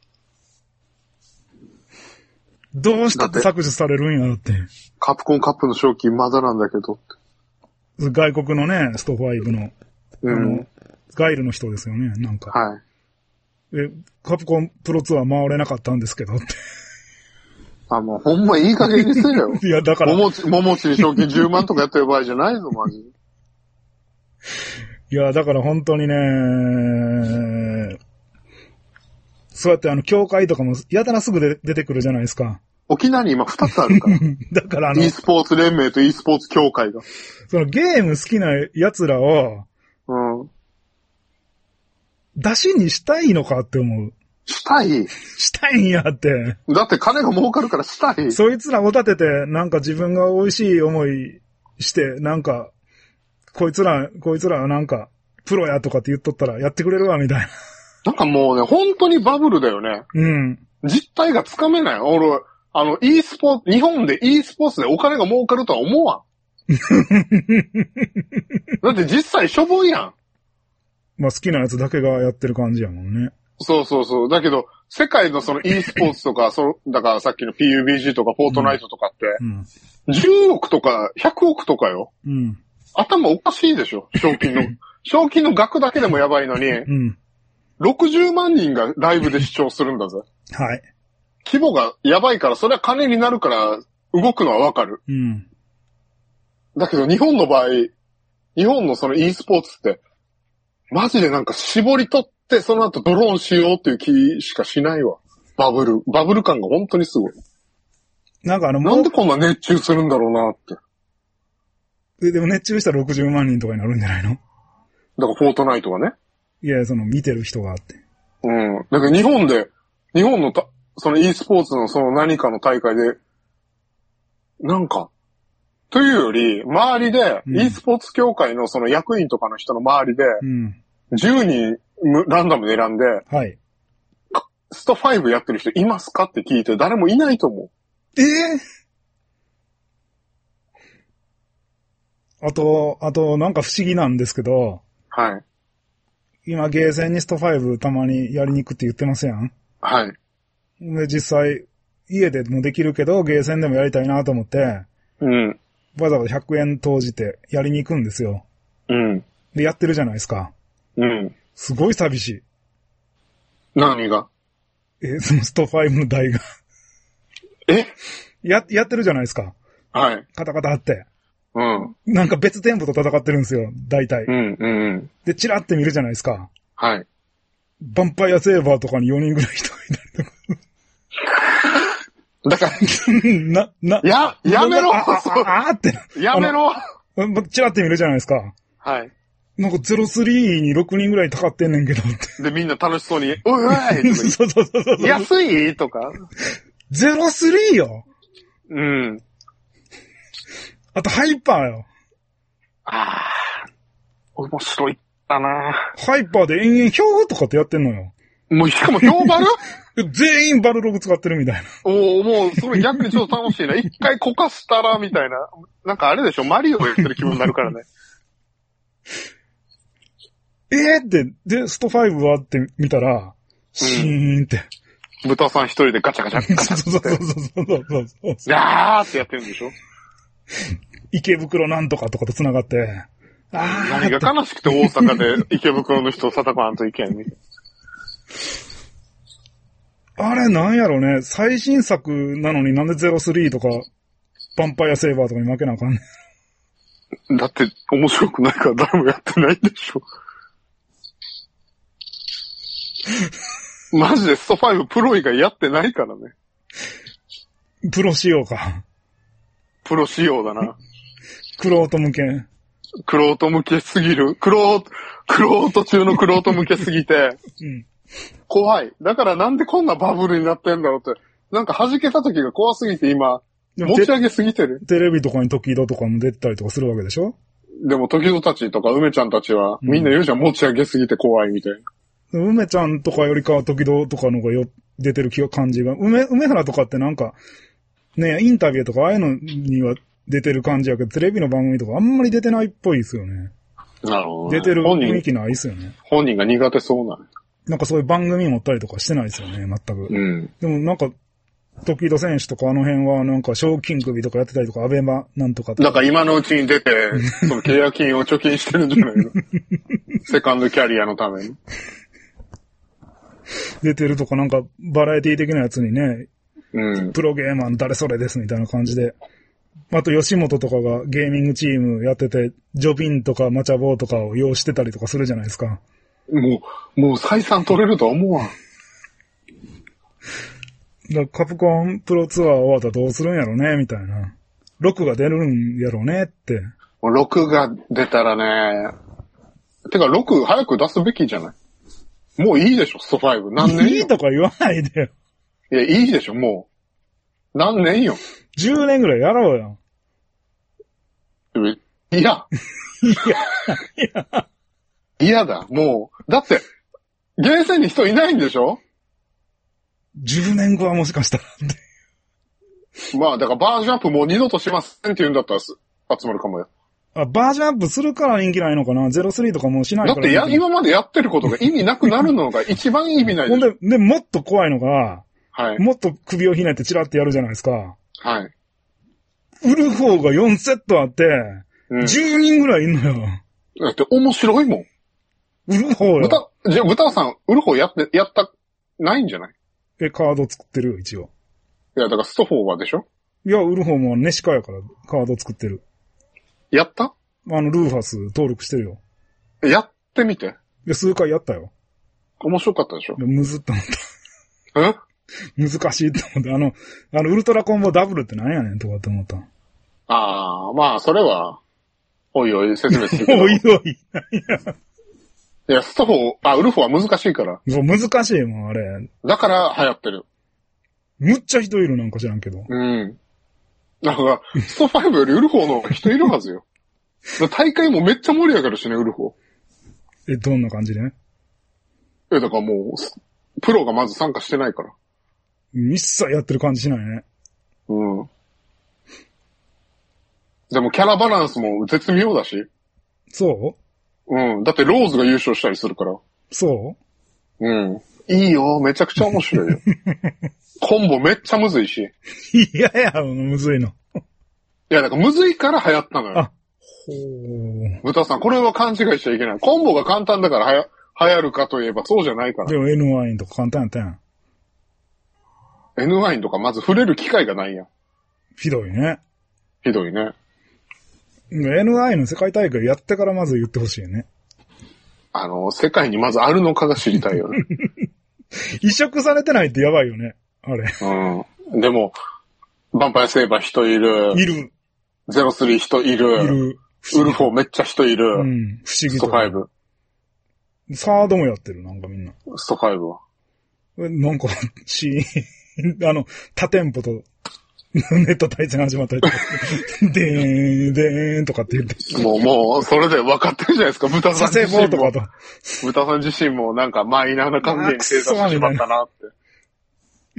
どうしたって搾取されるんやって。 カプコンカップの賞金まだなんだけど。 外国のね、ストファイブの、 うん、 あの、ガイルの人ですよね、なんか。 はい。 え、カプコンプロツアー回れなかったんですけどって。 あ、もうほんまいい加減にせよ。 いや、だから。 ももち、ももちに賞金じゅうまんとかやってる場合じゃないぞ、マジ。 いや、だから本当にね、そうやってあの、教会とかもやたらすぐで出てくるじゃないですか。 沖縄に今二つあるから。 だからあの、 e スポーツ連盟と e スポーツ協会が。 そのゲーム好きな奴らを、 うん。 出しにしたいのかって思う。 したいしたいんやって。 だって金が儲かるからしたい。 そいつらを立てて、なんか自分が美味しい思いして、なんか、こいつら、こいつらはなんか、プロやとかって言っとったらやってくれるわ、みたいな。 なんかもうね、本当にバブルだよね。 うん。 実態がつかめない。俺、あの、e スポーツ、日本で e スポーツでお金が儲かるとは思わん。だって実際しょぼいやん。 まあ好きなやつだけがやってる感じやもんね。 そうそうそう。だけど、世界のその e スポーツとか、そだからさっきの ピーユービージー とかフォートナイトとかって、うん、じゅうおくとかひゃくおくとかよ。 うん、 頭おかしいでしょ、賞金の。賞金の額だけでもやばいのに、うん、ろくじゅうまんにんがライブで視聴するんだぜ。 はい。 規模がやばいから、それは金になるから動くのはわかる。 うん。 だけど日本の場合、日本のその e スポーツって、マジでなんか絞り取って、その後ドローンしようっていう気しかしないわ。バブル。バブル感が本当にすごい。 なんかあの、 なんでこんな熱中するんだろうなって。 え、でも熱中したらろくじゅうまんにんとかになるんじゃないの？だからフォートナイトがね。 いや、その見てる人があって。 うん。だから日本で、日本のた、その e スポーツのその何かの大会で、なんか、というより、周りで、うん、e スポーツ協会のその役員とかの人の周りで、うん、じゅうにんランダムで選んで、 はい。 ストファイブやってる人いますかって聞いて誰もいないと思う。 ええー、あと、あと、なんか不思議なんですけど、 はい。 今、ゲーセンにストファイブたまにやりに行くって言ってますやん。 はい。 で、実際、家でもできるけど、ゲーセンでもやりたいなと思って、 うん。 わざわざひゃくえん投じてやりに行くんですよ。 うん。 で、やってるじゃないですか。 うん。 すごい寂しい。 何が？ え、そのストファイブの台が。 え？ や、やってるじゃないですか。 はい。 カタカタって。 うん。 なんか別店舗と戦ってるんですよ、大体。 うんうんうん。 で、チラって見るじゃないですか。 はい。 ヴァンパイアセーバーとかによにんぐらい人がいたりとか。 だから、 な、な、 や、やめろあ、あ、あって。 やめろチラって見るじゃないですか。 はい。 なんかゼロスリーにろくにんぐらいたかってんねんけどって。 で、みんな楽しそうに、おいおいそうそうそうそう。 安いとか。 ゼロスリーよ。 うん。 あとハイパーよ。 ああ。面白いだな。 ハイパーで延々表とかってやってんのよ。 もうしかも表バル全員バルログ使ってるみたいな。 おおもうそれ逆にちょっと楽しいな。一回こかしたらみたいな。なんかあれでしょマリオやってる気分になるからね。 えーって、で、ストファイブはって見たら、シーンって。 うん、豚さん一人でガチャガチャガチャって。 そうそうそうそうそうそう。 やーってやってるんでしょ池袋なんとかとかと繋がって。 あ何が悲しくて大阪で池袋の人を叩かんといけんね。 あれなんやろね。最新作なのになんでゼロスリーとか、ヴァンパイアセーバーとかに負けなあかんねん。だって面白くないから誰もやってないんでしょ。マジでストファイブプロ以外やってないからね。 プロ仕様か。 プロ仕様だな。 クロート向け。 クロート向けすぎる。クロート、クロート中のクロート向けすぎて。うん。怖い。だからなんでこんなバブルになってんだろうって。なんか弾けた時が怖すぎて今、持ち上げすぎてる。 テレビとかに時戸とかも出てたりとかするわけでしょ？ でも時戸たちとか梅ちゃんたちは、みんな言うじゃん、持ち上げすぎて怖いみたいな。 梅ちゃんとかよりかは時戸とかのがよ、出てる気が感じが。梅、梅原とかってなんか、ね、インタビューとかああいうのには出てる感じやけど、テレビの番組とかあんまり出てないっぽいですよね。 なるほど、ね。 出てる雰囲気ないですよね。 本人が苦手そうな。 なんかそういう番組持ったりとかしてないですよね、全く。 うん。 でもなんか、時戸選手とかあの辺はなんか賞金首とかやってたりとか、アベマなんとかとか。 だから今のうちに出て、その契約金を貯金してるんじゃないのセカンドキャリアのために。出てるとかなんかバラエティ的なやつにね、 うん、 プロゲーマー誰それですみたいな感じで。あと吉本とかがゲーミングチームやってて、ジョビンとかマチャボーとかを用意してたりとかするじゃないですか。 もう、もう採算取れるとは思わん。 だカプコンプロツアー終わったらどうするんやろねみたいな。ろくが出るんやろねって。 ろくが出たらね、てかろく早く出すべきじゃない？もういいでしょ、ストファイブ。何年よ。 いいとか言わないでよ。 いや、いいでしょ、もう。何年よ。 じゅうねんぐらいやろうよ。 いや。いや。いや。嫌だ、もう。だって、ゲーセンに人いないんでしょ？ じゅうねんごはもしかしたらって。 まあ、だからバージョンアップもう二度としませんって言うんだったら集まるかもよ。 あ、バージョンアップするから人気ないのかな ?ゼロスリー とかもうしないから。 だってや、今までやってることが意味なくなるのが一番意味ないでしょ。ほんで、で、もっと怖いのが、 はい。 もっと首をひねってチラってやるじゃないですか。 はい。 売る方がよんセットあって、うん、じゅうにんぐらいいんのよ。 だって面白いもん。 売る方よ。 豚、じゃあ豚さん、売る方やって、やった、ないんじゃない？ え、カード作ってるよ、一応。 いや、だからストフォーはでしょ？いや、売る方もネシカやからカード作ってる。 やった？ あの、ルーファス登録してるよ。 やってみて。 で、数回やったよ。 面白かったでしょ？ むずって思った。 え？ 難しいって思って、あの、あの、ウルトラコンボダブルって何やねんとかって思った。 ああ、まあ、それは、おいおい説明するけど。 おいおい。 いや、ストフォー、あ、ウルフは難しいから。 そう、難しいもん、あれ。 だから流行ってる。 むっちゃ人いるなんか知らんけど。 うん。だから、ストファイブよりウルフォーの方が人いるはずよ。大会もめっちゃ盛り上がるしね、ウルフォー。 え、どんな感じで？ え、だからもう、プロがまず参加してないから。 一切やってる感じしないね。 うん。でもキャラバランスも絶妙だし。 そううん。だってローズが優勝したりするから。 そううん。いいよ。めちゃくちゃ面白いよ。コンボめっちゃむずいし。 いやいや、むずいの。 いや、だからむずいから流行ったのよ。あ、 ほー。 豚さん、これは勘違いしちゃいけない。コンボが簡単だからはや流行るかといえばそうじゃないから。 でも エヌワイン とか簡単やったやん。 エヌワイン とかまず触れる機会がないやん。 ひどいね。 ひどいね。 エヌワイン の世界大会やってからまず言ってほしいよね。 あの、世界にまずあるのかが知りたいよね。 移植されてないってやばいよね。あれ。 うん。でも、 ヴァンパイアセーバー人いる。 いる。 ゼロスリー人いる。 いる。 ウルフォーめっちゃ人いる。 うん。不思議と。 ストファイブ。 サードもやってる、なんかみんな。 ストファイブは。 なんか、し、あの、他店舗と、ネット対戦始まったりとか、でーん、でーんとかって言って。 もう、もう、それで分かってるじゃないですか、豚さん自身も。 とかと。 豚さん自身もなんかマイナーな関係に正座してしまったなって。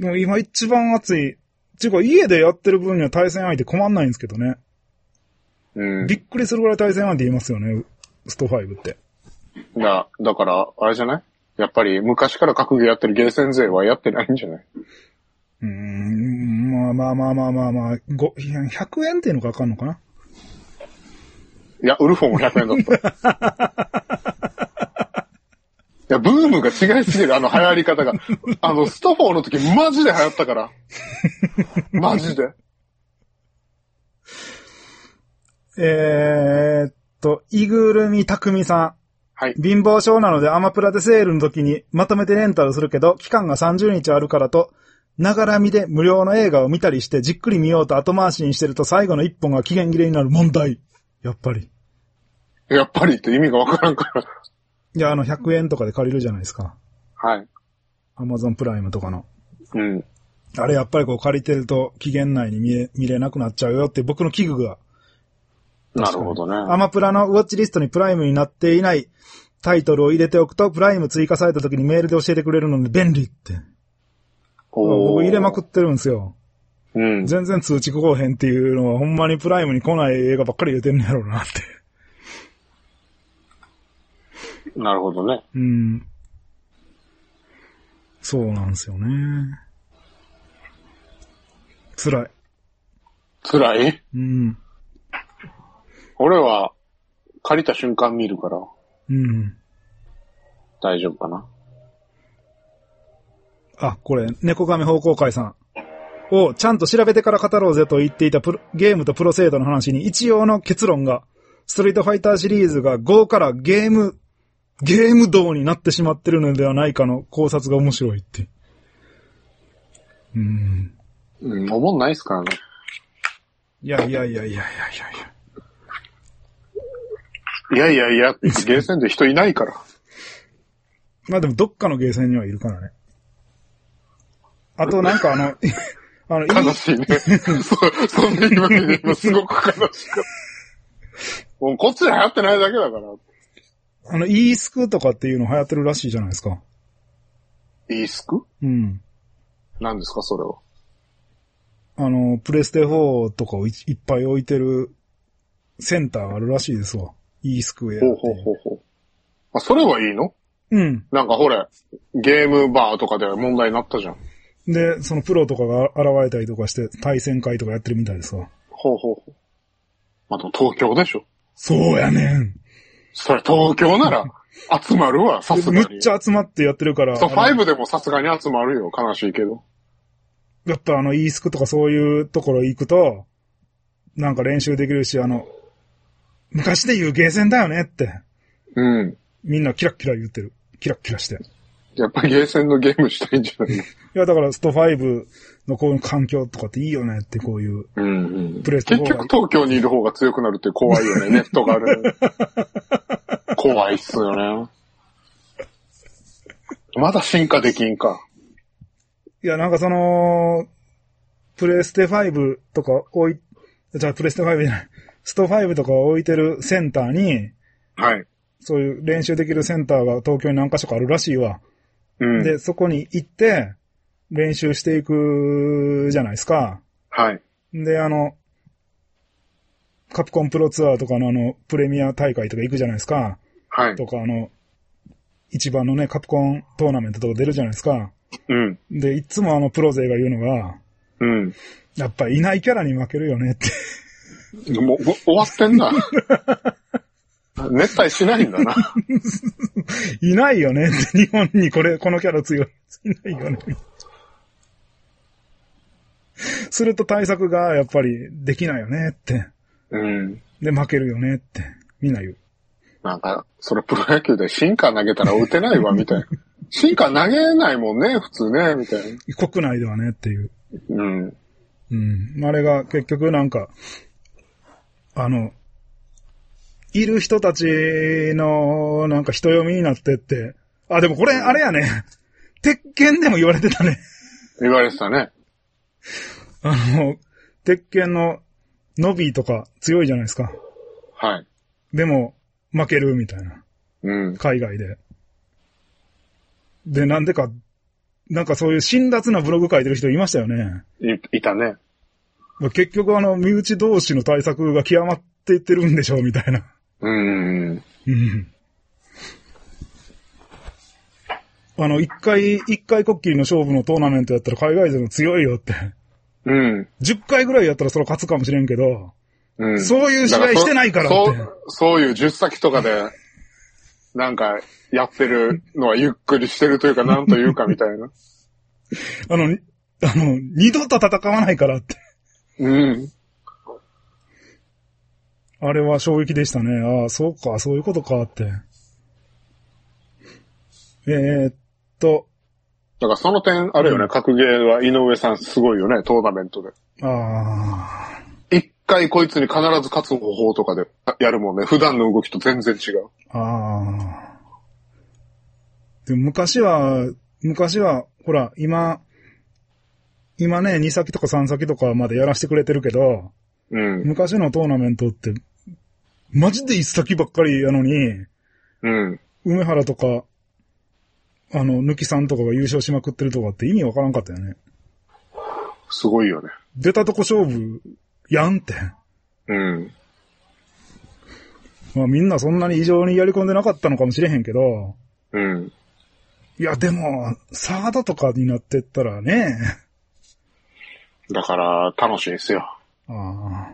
もう今一番熱い。っていうか、家でやってる分には対戦相手困んないんですけどね。 うん。 びっくりするぐらい対戦相手いますよね、ストファイブって。 だ、だから、あれじゃない？やっぱり昔から格ゲーやってるゲーセン勢はやってないんじゃない？ うーん、まあまあまあまあまあまあ、ごひゃくえんっていうのかわかんのかな？ いや、ウルフォンもひゃくえんだった。いや、ブームが違いすぎる、あの流行り方が。あの、ストフォーの時マジで流行ったから。マジで。 えーっと、イグルミタクミさん。 はい。 貧乏症なのでアマプラでセールの時にまとめてレンタルするけど、期間がさんじゅうにちあるからと、ながら見で無料の映画を見たりしてじっくり見ようと後回しにしてると最後の一本が期限切れになる問題。やっぱり。 やっぱりって意味がわからんから。 いや、あの、ひゃくえんとかで借りるじゃないですか。 はい。 アマゾンプライムとかの。 うん。 あれやっぱりこう借りてると期限内に見れ、見れなくなっちゃうよって僕の危惧が。 なるほどね。 アマプラのウォッチリストにプライムになっていないタイトルを入れておくと、プライム追加された時にメールで教えてくれるので便利って。僕入れまくってるんですよ。 うん。 全然通知来おへんっていうのはほんまにプライムに来ない映画ばっかり入れてんのやろうなって。 なるほどね。 うん。そうなんですよね。辛い。 辛い？ うん。 俺は借りた瞬間見るから。 うん。 大丈夫かな。 あ、これ、猫亀方向会さんをちゃんと調べてから語ろうぜと言っていたプロゲームとプロセードの話に一応の結論が、ストリートファイターシリーズがごからゲーム、ゲーム道になってしまってるのではないかの考察が面白いって。うん。 うん、思んないっすからね。 いやいやいやいやいやいやいや。 いやいやいや、ゲーセンで人いないから。 まあでもどっかのゲーセンにはいるからね。あとなんかあの、あの、 悲しいね。そ、そんな言い訳で今すごく悲しかった。もうこっちで流行ってないだけだから。 あの、イースクとかっていうの流行ってるらしいじゃないですか。 イースク？ うん。 何ですか、それは。 あの、プレステフォーとかを い, いっぱい置いてるセンターがあるらしいですわ。イースクエア。 ほうほうほうほう。あ、それはいいの？ うん。 なんかほれ、ゲームバーとかで問題になったじゃん。 で、そのプロとかが現れたりとかして対戦会とかやってるみたいですわ。 ほうほうほう。まあ、東京でしょ。 そうやねん。 それ東京なら集まるわ、さすがに。 めっちゃ集まってやってるから。 そう、ファイブでもさすがに集まるよ。悲しいけど。 やっぱあの、イースクとかそういうところ行くと、なんか練習できるし、あの、昔で言うゲーセンだよねって。 うん。 みんなキラッキラ言ってる。キラッキラして。 やっぱりゲーセンのゲームしたいんじゃないの？いや、だからストファイブのこういう環境とかっていいよねって、こういう。 うんうん。 プレステ結局東京にいる方が強くなるって怖いよね。ネットがある。怖いっすよね。まだ進化できんか。 いや、なんかその、プレステファイブとか置い、じゃあプレステファイブじゃない、ストファイブとか置いてるセンターに、 はい。 そういう練習できるセンターが東京に何カ所かあるらしいわ。 うん。 で、そこに行って、練習していくじゃないですか。 はい。 で、あの、カプコンプロツアーとかのあの、プレミア大会とか行くじゃないですか。 はい。 とかあの、一番のね、カプコントーナメントとか出るじゃないですか。 うん。 で、いつもあの、プロ勢が言うのが、 うん。 やっぱいないキャラに負けるよねって。 もう、終わってんな。熱帯しないんだな。 いないよねって、日本にこれ、このキャラ強い。いないよね。すると対策がやっぱりできないよねって。 うん。 で、負けるよねって、みんな言う。 なんか、それプロ野球でシンカー投げたら打てないわ、みたいな。シンカー投げないもんね、普通ね、みたいな。 国内ではねっていう。 うん。 うん。あれが結局なんか、あの、いる人たちのなんか人読みになってって、あ、でもこれあれやね。鉄拳でも言われてたね。 言われてたね。 あの、鉄拳のノビーとか強いじゃないですか。 はい。 でも負けるみたいな。 うん。 海外で。で、なんでか、なんかそういう辛辣なブログ書いてる人いましたよね。 い、いたね。 結局あの、身内同士の対策が極まっていってるんでしょうみたいな。 うん。 うん。あの、一回、一回こっきりの勝負のトーナメントやったら海外勢の強いよって。 うん。 じゅっかいぐらいやったらそれ勝つかもしれんけど、 うん、 そういう試合してないからって。 そう、そういう十先とかで、なんか、やってるのはゆっくりしてるというか、なんというかみたいな。 あの、あの、二度と戦わないからって。 うん。 あれは衝撃でしたね。ああ、そうか、そういうことかって。えー、っと。 だからその点、あるよね、うん、格ゲーは井上さんすごいよね、トーナメントで。 ああ。 一回こいつに必ず勝つ方法とかでやるもんね。普段の動きと全然違う。 ああ。でも昔は、昔は、ほら、今、今ね、に先とかさん先とかまでやらせてくれてるけど、 うん、 昔のトーナメントって、マジでいち先ばっかりやのに、 うん、 梅原とか、あの、抜きさんとかが優勝しまくってるとかって意味わからんかったよね。 すごいよね。 出たとこ勝負、やんって。 うん。 まあみんなそんなに異常にやり込んでなかったのかもしれへんけど、 うん。 いやでも、サードとかになってったらね。 だから、楽しいですよ。 ああ。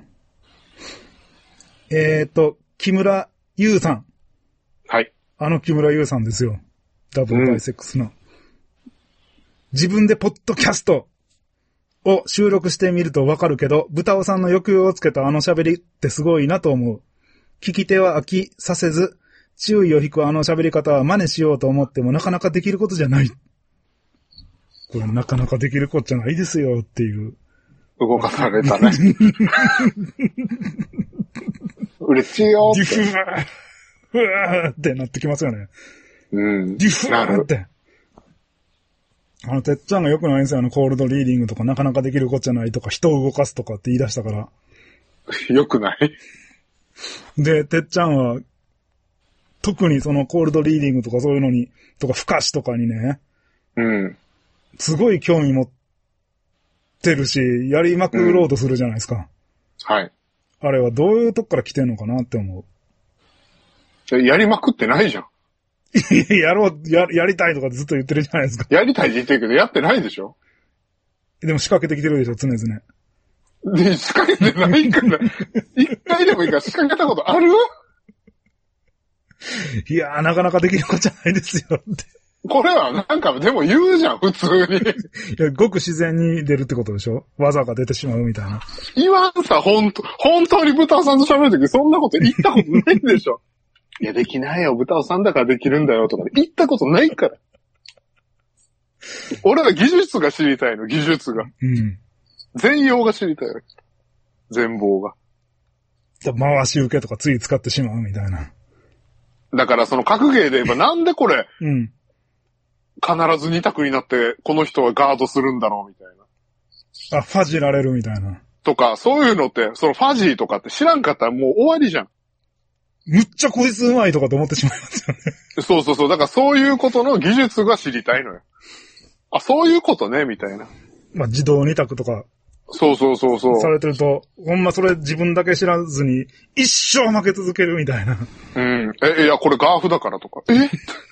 えーと、木村優さん。 はい。 あの木村優さんですよ。ダブルバイセックスの。うん、自分でポッドキャストを収録してみるとわかるけど、豚尾さんの抑揚をつけたあの喋りってすごいなと思う。聞き手は飽きさせず、注意を引くあの喋り方は真似しようと思ってもなかなかできることじゃない。これなかなかできることじゃないですよっていう。 動かされたね。嬉しいよって。 ディフーふわーってなってきますよね。 うん。 ディフーって。あの、てっちゃんがよくないんですよ。あの、コールドリーディングとかなかなかできることじゃないとか、人を動かすとかって言い出したから。 よくないで、てっちゃんは、特にそのコールドリーディングとかそういうのに、とか、不可視とかにね。 うん。 すごい興味持ってるし、やりまくろうとするじゃないですか。 うん、はい。 あれはどういうとこから来てんのかなって思う。やりまくってないじゃん。 やろう、や、やりたいとかずっと言ってるじゃないですか。 やりたいって言ってるけど、やってないでしょ？ でも仕掛けてきてるでしょ、常々。 で、仕掛けてないから。一回でもいいから仕掛けたことある？ いやー、なかなかできることじゃないですよって。 これはなんか、でも言うじゃん、普通に。 いや、ごく自然に出るってことでしょ？技が出てしまうみたいな。 言わんさ、ほんと、本当に豚さんと喋るときそんなこと言ったことないでしょ。いや、できないよ。豚尾さんだからできるんだよ。とか言ったことないから。俺は技術が知りたいの、技術が。 うん。 全容が知りたいの。全貌が。 回し受けとかつい使ってしまうみたいな。 だからその格ゲーで言えばなんでこれ、 うん。 必ず二択になってこの人はガードするんだろうみたいな。あ、ファジられるみたいな。 とか、そういうのって、そのファジーとかって知らんかったらもう終わりじゃん。 むっちゃこいつうまいとかと思ってしまいますよね。 そうそうそう。だからそういうことの技術が知りたいのよ。あ、そういうことね、みたいな。まあ、自動二択とか。 そうそうそうそう。 されてると、ほんまそれ自分だけ知らずに、一生負け続けるみたいな。 うん。え、いや、これガーフだからとか。え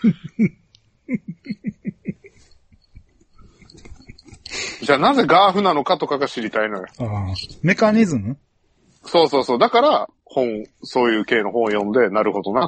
じゃあなぜガーフなのかとかが知りたいのよ。 ああ。メカニズム？ そうそうそう。だから、本、そういう系の本を読んで、なるほどなって。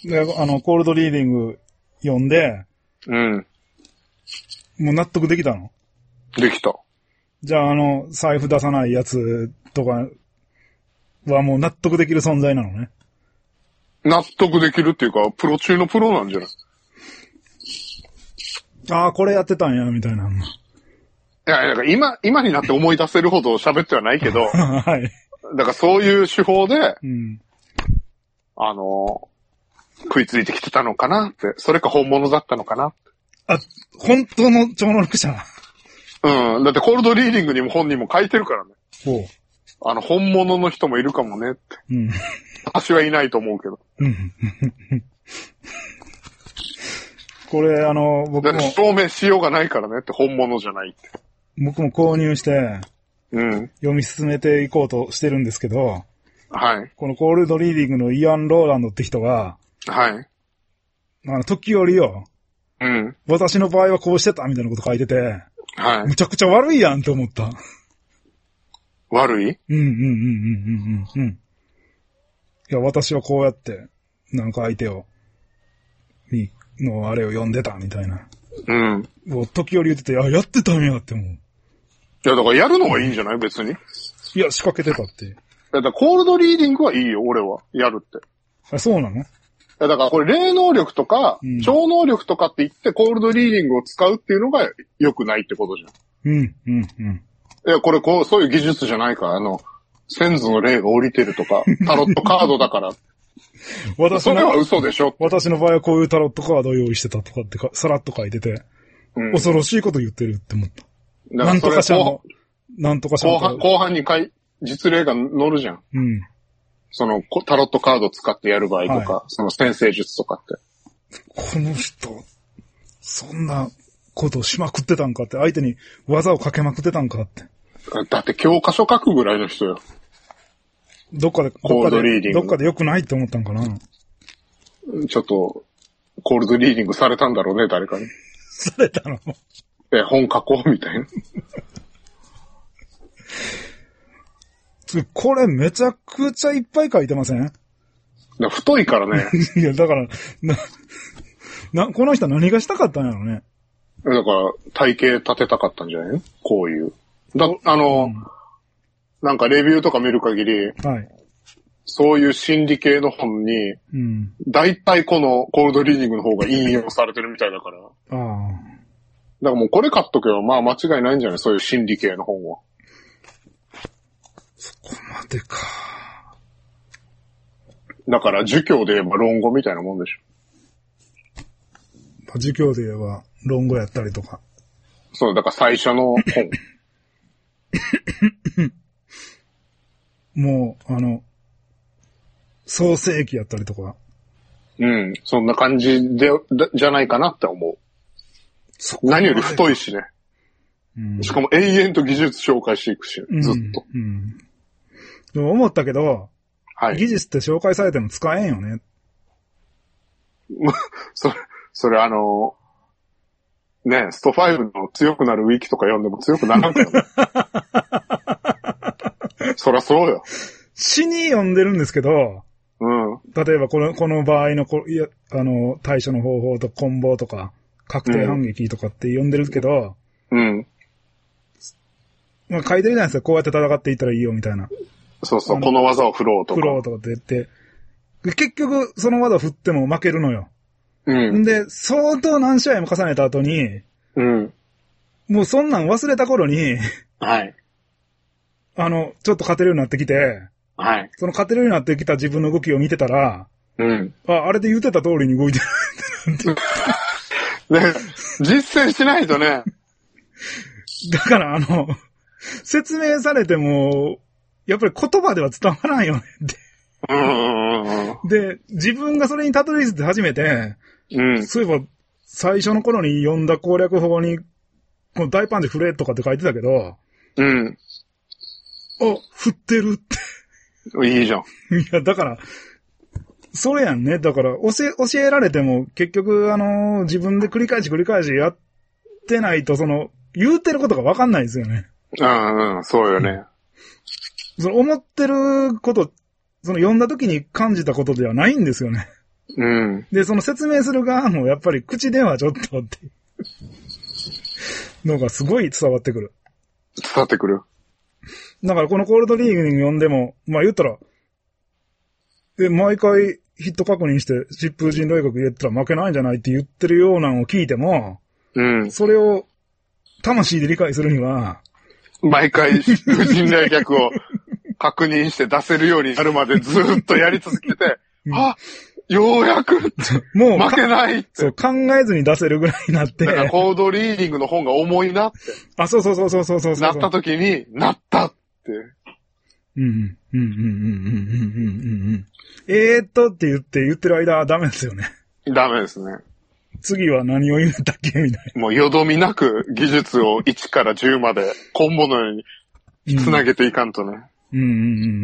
で、あの、コールドリーディング読んで、 うん。 もう納得できたの？ できた。 じゃあ、あの、財布出さないやつとかはもう納得できる存在なのね。 納得できるっていうか、プロ中のプロなんじゃない？ ああ、これやってたんや、みたいな。 や、だから今、今になって思い出せるほど喋ってはないけど、はい。だからそういう手法で、うん、あの、食いついてきてたのかなって、それか本物だったのかなって。 あ、本当の超能力者。 うん。だってコールドリーディングにも本人も書いてるからね。ほう。あの、本物の人もいるかもねって。うん。私はいないと思うけど。うん。 これ、あの、僕も。 証明しようがないからねって、本物じゃないって。 僕も購入して、うん。読み進めていこうとしてるんですけど、はい。このコールドリーディングのイアン・ローランドって人が、はい。あの、時折よ、うん。私の場合はこうしてたみたいなこと書いてて、はい。むちゃくちゃ悪いやんって思った。 悪い？ うんうんうんうんうんうん。いや、私はこうやって、なんか相手を、に、のあれを読んでたみたいな。うん。もう時折言ってて、あ、やってたんやって思う。いや、だからやるのはいいんじゃない別に。 いや、仕掛けてたって。いや、だからコールドリーディングはいいよ、俺は。やるって。 あ、そうなの？いや、だからこれ霊能力とか、うん、超能力とかって言ってコールドリーディングを使うっていうのが良くないってことじゃん。うん、うん、うん。いや、これこう、そういう技術じゃないから、あの、先祖の霊が降りてるとか、タロットカードだから。私それは嘘でしょ。 私の場合はこういうタロットカードを用意してたとかってか、さらっと書いてて、うん、恐ろしいこと言ってるって思った。なんとかしゃの、なんとかしゃの。 後半、後半にかい、実例が載るじゃん。うん。その、タロットカードを使ってやる場合とか、はい、その先生術とかって。 この人、そんなことしまくってたんかって、相手に技をかけまくってたんかって。 だって教科書書くぐらいの人よ。 どっかで、どっかで、どっかで良くないって思ったんかな。 ちょっと、コールドリーディングされたんだろうね、誰かに。 されたの？ え、本書こうみたいな。 これめちゃくちゃいっぱい書いてません？ 太いからね。 いや、だから、な、な、この人何がしたかったんやろね。 だから、体型立てたかったんじゃないの？こういう。だ、あの、うん、なんかレビューとか見る限り、はい。そういう心理系の本に、うん。大体このコールドリーディングの方が引用されてるみたいだから。ああ。だからもうこれ買っとけば、まあ間違いないんじゃない？そういう心理系の本は。 そこまでか。 だから儒教で言えば論語みたいなもんでしょ。儒教で言えば論語やったりとか。 そう、だから最初の本。 もう、あの、創世記やったりとか。 うん、そんな感じで、じゃないかなって思う。何より太いしね。うん、しかも永遠と技術紹介していくし、ずっと。うんうん、 でも思ったけど、はい、技術って紹介されても使えんよね。 それ、それあの、ね、ストファイブの強くなるウィキとか読んでも強くならんからね。そりゃそうよ。 詩に読んでるんですけど、うん。例えばこの、この場合のこ、いや、あの、対処の方法とコンボとか、確定反撃とかって読んでるけど、うん。まあ書いてるじゃないですか、こうやって戦っていったらいいよみたいな。 そうそう、この技を振ろうとか。 振ろうとかって言って、結局その技振っても負けるのよ。うん。で、相当何試合も重ねた後に、うん。もうそんなん忘れた頃に、はい。あの、ちょっと勝てるようになってきて、はい。その勝てるようになってきた自分の動きを見てたら、うん。あ、あれで言ってた通りに動いてるね、実践しないとね。 だからあの、説明されても、やっぱり言葉では伝わらんよねって。うん。で、自分がそれにたどり着いて初めて、うん。そういえば、最初の頃に読んだ攻略法に、この大パンで振れとかって書いてたけど、うん。あ、振ってるって。 いいじゃん。 いや、だから、それやんね。だから、教え、教えられても、結局、あのー、自分で繰り返し繰り返しやってないと、その、言うてることがわかんないですよね。 うん、うん、そうよね。 その、思ってること、その、読んだ時に感じたことではないんですよね。うん。で、その説明する側も、やっぱり口ではちょっとって、のがすごい伝わってくる。 伝わってくる。 だからこのコールドリーグに読んでも、まあ言ったら、で、毎回ヒット確認して疾風陣雷学入れたら負けないんじゃないって言ってるようなのを聞いても、うん。それを魂で理解するには、 毎回、不信頼客を確認して出せるようになるまでずっとやり続けて、うん、あ、ようやくもう負けないって。 そう、考えずに出せるぐらいになって。 だからコードリーディングの本が重いなって。 あ、そうそうそうそうそうそうそう。 なった時に、なったって。 うんうん、うん、うん、うん、うん、うん、うん。えーっとって言って言ってる間はダメですよね。 ダメですね。 次は何を言ったっけみたいな。 もうよどみなく技術をいちからじゅうまでコンボのように繋げていかんとね。 うんうんうんうん、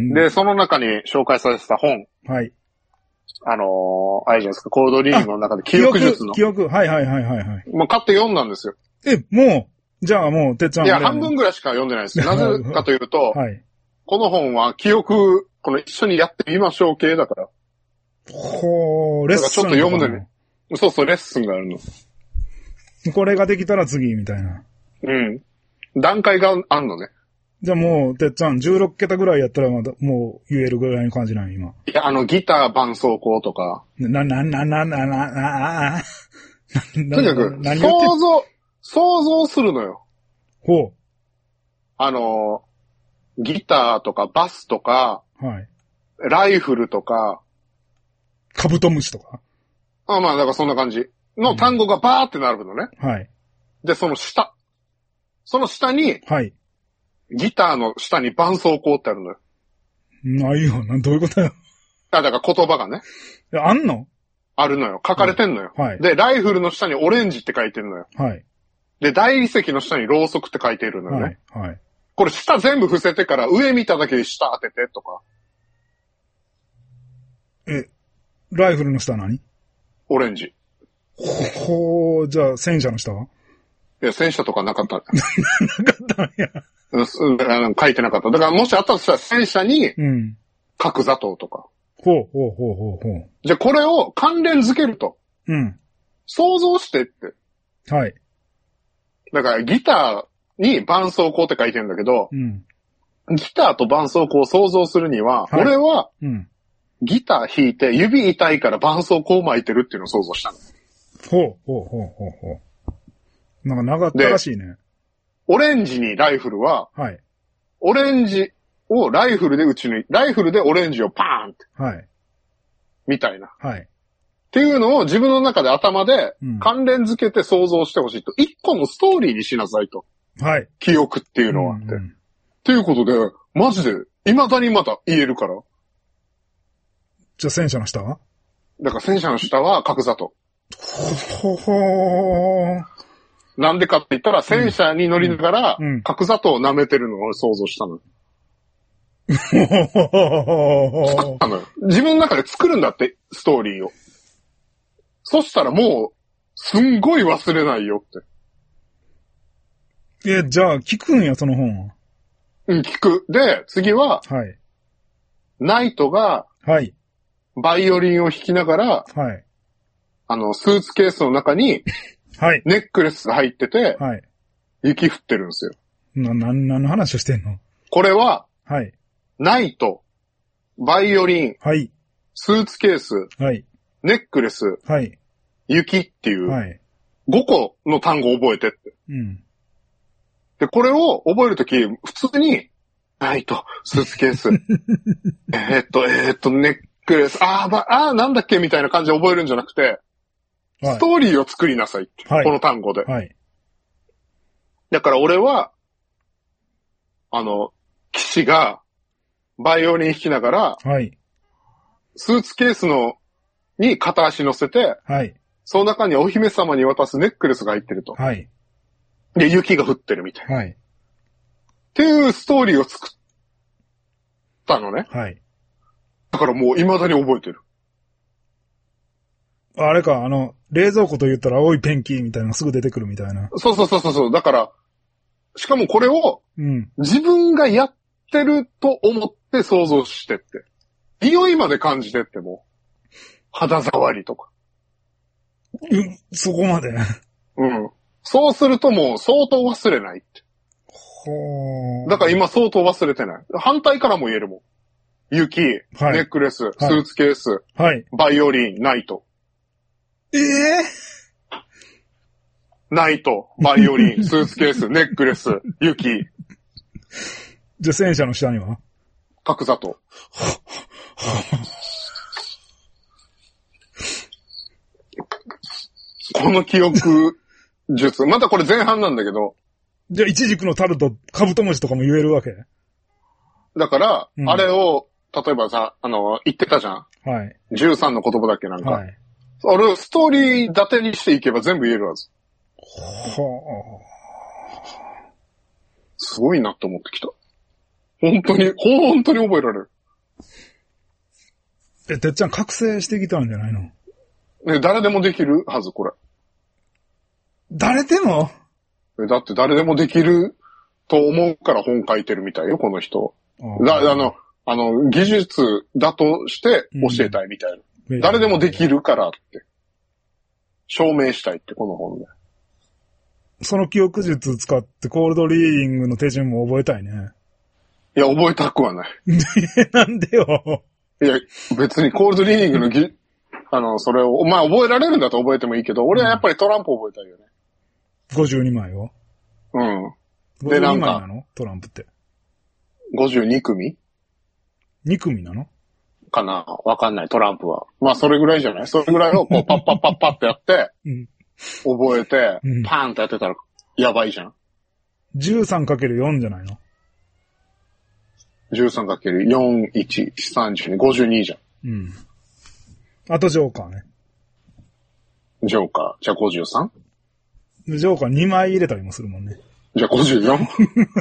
で、その中に紹介されてた本。 はい。 あのー、あれじゃないですか、コードリーディングの中で記憶術の。 記憶、記憶、はいはいはいはい、はい。 もう買って読んだんですよ。 え、もう、じゃあもう、てっちゃん。 いや、半分ぐらいしか読んでないです。なぜかというと、はい、この本は記憶、この一緒にやってみましょう系だから。 ほー、レッスン。 だからちょっと読むのに。そうそう、レッスンがあるの。 これができたら次、みたいな。 うん。段階があんのね。 じゃあもう、てっちゃん、じゅうろくけたぐらいやったらまだ、もう言えるぐらいの感じなん今。 いや、あの、ギター伴奏項とか。 な、な、な、な、な、な、な、 とにかく、想像、想像するのよ。 ほう。 あの、ギターとかバスとか、 はい。 ライフルとか、 カブトムシとか。 あまあ、だからそんな感じの単語がバーって並ぶのね。 はい。 で、その下。その下に、 はい。 ギターの下に伴奏項ってあるのよ。 ないよな、どういうことよ。 あ、だから言葉がね。 あんの？ あるのよ。書かれてんのよ。 はい。 で、ライフルの下にオレンジって書いてるのよ。 はい。で、 大理石の下にろうそくって書いてるのよね。 はい。はい。 これ下全部伏せてから上見ただけで下当ててとか。 え、ライフルの下は何？ オレンジ。 ほー、じゃあ戦車の下は？ いや、戦車とかなかった。なかったんや。 書いてなかった。だからもしあったとしたら戦車に、核砂糖とか。 ほうほうほうほうほう。 じゃあこれを関連づけると。 うん。 想像してって。 はい。 だからギターに伴奏項って書いてるんだけど、 うん、 ギターと伴奏項を想像するには、はい、俺は、うん、ギター弾いて指痛いから伴奏項を巻いてるっていうのを想像したの。 ほうほうほうほうほう。なんかなかったらしいね。 オレンジにライフルは、 はい。 オレンジをライフルで撃ち抜いて、ライフルでオレンジをパーンって。 はい。 みたいな。 はい。 っていうのを自分の中で頭で関連づけて想像してほしいと。一、うん、個のストーリーにしなさいと。 はい。 記憶っていうのはって。うんうん、っていうことで、マジで、未だにまだ言えるから。 じゃあ戦車の下は？ だから戦車の下は核砂糖。 ほほー。 なんでかって言ったら、戦車に乗りながら、核砂糖を舐めてるのを想像したの。作ったのよ。自分の中で作るんだって、ストーリーを。そしたらもう、すんごい忘れないよって。 え、じゃあ、聞くんや、その本は。 うん、聞く。で、次は、 はい。 ナイトが、 はい。 バイオリンを弾きながら、 はい。 あの、スーツケースの中に、 はい。 ネックレスが入ってて、 はい。 雪降ってるんですよ。 な、な、何の話をしてんの？ これは、 はい。 ナイト、バイオリン、 はい。 スーツケース、 はい。 ネックレス、 はい。 雪っていう、 はい。 ごこの単語を覚えてって。 うん。 で、これを覚えるとき、普通に、ナイト、スーツケース、えっと、えー、っと、ネックレス、あー、ば、あー、なんだっけみたいな感じで覚えるんじゃなくて、はい、ストーリーを作りなさいって、はい、この単語で。 はい。 だから俺は、あの、騎士が、バイオリン弾きながら、 はい。 スーツケースの、に片足乗せて、 はい。その中にお姫様に渡すネックレスが入ってると。 はい。 で、雪が降ってるみたいな。 はい。 っていうストーリーを作ったのね。 はい。 だからもう未だに覚えてる。 あれか、あの、冷蔵庫と言ったら青いペンキみたいなのすぐ出てくるみたいな。 そうそうそうそう。だから、しかもこれを、うん、自分がやってると思って想像してって。匂いまで感じてっても、肌触りとか。 うん、そこまで。 うん。そうするともう相当忘れないって。 ほー。 だから今相当忘れてない。反対からも言えるもん。雪、はい、ネックレス、スーツケース、 はい、 バイオリン、ナイト。 ええナイト、バイオリン、スーツケース、ネックレス、雪。 じゃあ戦車の下には角砂糖。この記憶術。またこれ前半なんだけど。 じゃあ、イチジクのタルト、カブトムシとかも言えるわけ？ だから、うん、あれを、例えばさ、あの、言ってたじゃん。はい。じゅうさんの言葉だっけなんか。はい。あれをストーリー立てにしていけば全部言えるはず。はあ。すごいなって思ってきた。本当に、本当に覚えられる。 え、てっちゃん覚醒してきたんじゃないの？ ね、誰でもできるはず、これ。 誰でも？ だって誰でもできると思うから本書いてるみたいよ、この人。あだあの、あの、技術だとして教えたいみたいな。うん、誰でもできるからって。証明したいって、この本で。 その記憶術使ってコールドリーディングの手順も覚えたいね。 いや、覚えたくはない。 なんでよ。 いや、別にコールドリーディングのぎ、あの、それを、まあ覚えられるんだと覚えてもいいけど、俺はやっぱりトランプ覚えたいよね。 ごじゅうにまいを？ うん。 で、なんか。ごじゅうにまいなの？トランプって。 ごじゅうにくみ？ に 組なの？ かな？わかんない、トランプは。まあそれぐらいじゃない？それぐらいをこうパッパッパッパってやって、うん、覚えて、うん、パーンってやってたらやばいじゃん。 じゅうさんかけるよん じゃないの？ じゅうさんかけるよん、いち、さんじゅうに、ごじゅうにじゃん。うん。 あとジョーカーね。 ジョーカー。じゃあ ごじゅうさん？ ジョーカーにまい入れたりもするもんね。 じゃあ ごじゅうよん？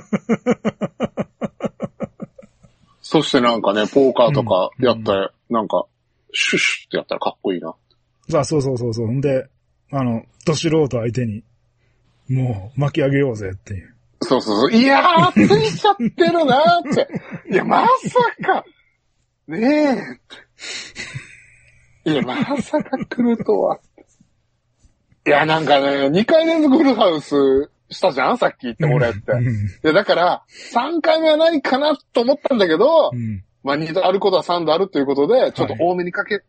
そしてなんかね、ポーカーとかやったら、うん、なんか、シュッシュってやったらかっこいいな。 あ、そうそうそうそう。んで、あの、ど素人相手に、もう巻き上げようぜっていう。 そうそうそう。いやー、ついちゃってるなーって。いや、まさか、ねえ。いや、まさか来るとは。いや、なんかね、にかい連続フルハウスしたじゃんさっき言って俺って。いや、だから、さんかいめはないかなと思ったんだけど、うん、まあにどあることはさんどあるということで、ちょっと多めにかけ、はい、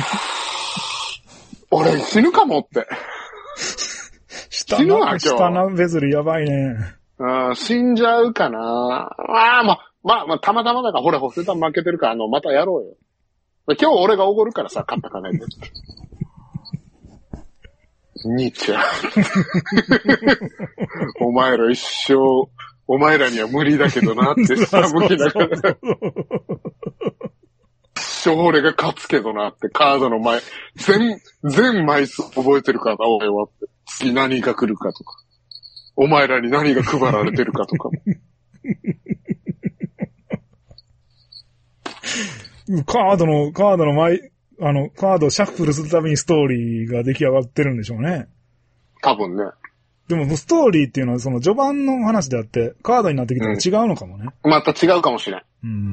俺死ぬかもって。死ぬわ、今日。 下のベズルやばいね。 うん、死んじゃうかな。まあまあ、まあまあ、たまたまだから、ほら、ホセタン負けてるから、あの、またやろうよ。今日俺がおごるからさ、勝ったかねって。兄ちゃん。お前ら一生、お前らには無理だけどなって下向きながら。一生俺が勝つけどなってカードの前、全、全枚数覚えてるからな、俺はって。次何が来るかとか。お前らに何が配られてるかとかも。カードの、カードの前、あの、カードをシャッフルするたびにストーリーが出来上がってるんでしょうね。 多分ね。 でも、ストーリーっていうのはその序盤の話であって、カードになってきたら違うのかもね。 うん、また違うかもしれん。うん、うん、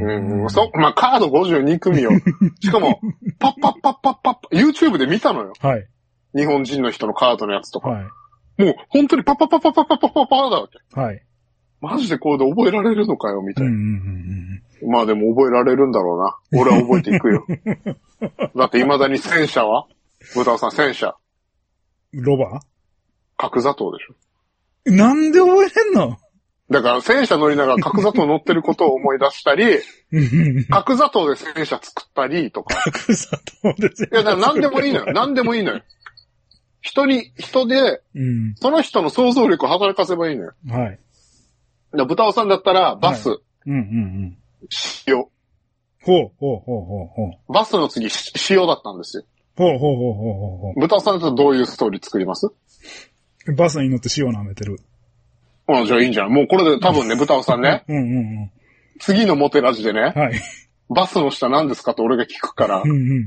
うん。うん、そう、まあ、カードごじゅうに組を。しかも、パッパッパッパッパッパ、YouTube で見たのよ。はい。日本人の人のカードのやつとか。はい。もう、本当にパッパッパッパッパッパッパッパッパーだわけ。はい。マジでこれで覚えられるのかよ、みたいな。うんうんうんうん、まあでも覚えられるんだろうな。俺は覚えていくよ。だって未だに戦車は豚尾さん戦車。 ロバ角砂糖でしょ。 なんで覚えれんの？ だから戦車乗りながら角砂糖乗ってることを思い出したり、角砂糖で戦車作ったりとか。 角砂糖で戦車作ったり。 いや、だから何でもいいのよ。何でもいいのよ。人に、人で、うん、その人の想像力を働かせばいいのよ。はい。豚尾さんだったら、バス。はい、うんうんうん。塩。ほう、 ほう、ほう、ほう、ほう。バスの次、塩だったんですよ。 ほう、ほう、ほう、ほう、ほう。 豚尾さんだったらどういうストーリー作ります？ バスに乗って塩舐めてる。 あ、じゃあいいんじゃん。もうこれで多分ね、豚尾さんね。うんうんうん。次のモテラジでね。はい。バスの下何ですかって俺が聞くから。うんうんうんうん。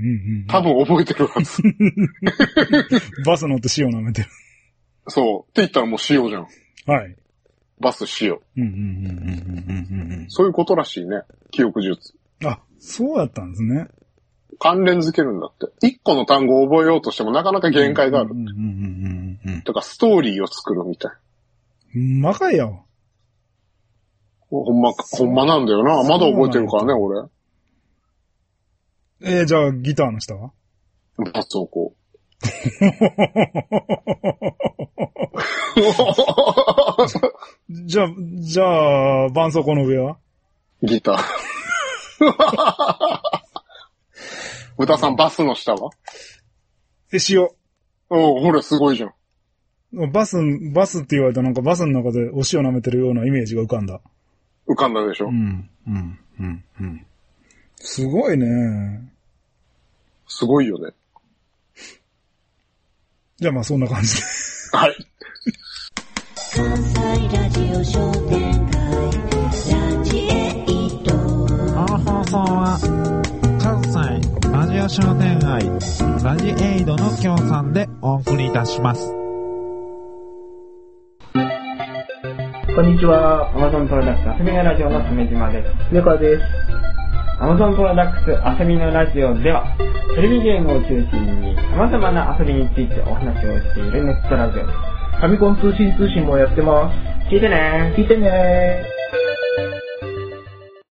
多分覚えてるはず。 バス乗って塩舐めてる。 そう。って言ったらもう塩じゃん。はい。バス塩。うんうんうんうんうんうん。そういうことらしいね。記憶術。 あ、そうやったんですね。 関連づけるんだって。一個の単語を覚えようとしてもなかなか限界がある。うんうんうんうんうん。とかストーリーを作るみたい。 ほんまかよ。 ほんま、ほんまなんだよな。まだ覚えてるからね、俺。 えー、じゃあギターの下は？ バスをこう。 じゃあ、じゃあ、絆創膏の上はギター。豚さん、バスの下はえ、塩。 おう、ほら、すごいじゃん。 バス、バスって言われたらなんかバスの中でお塩舐めてるようなイメージが浮かんだ。 浮かんだでしょ？ うん、うん、うん、うん。すごいね。 すごいよね。 じゃあまあそんな感じで。 はい。 関西ラジオ商店街ラジエイト。この放送は関西ラジオ商店街ラジエイトの協賛でお送りいたします。 こんにちは。Amazon プロダクツ遊びのラジオの鮫島です。 猫です。 Amazon プロダクツ遊びのラジオでは、テレビゲームを中心に様々な遊びについてお話をしているネットラジオです。 ファミコン通信通信もやってます。 聞いてね聞いてね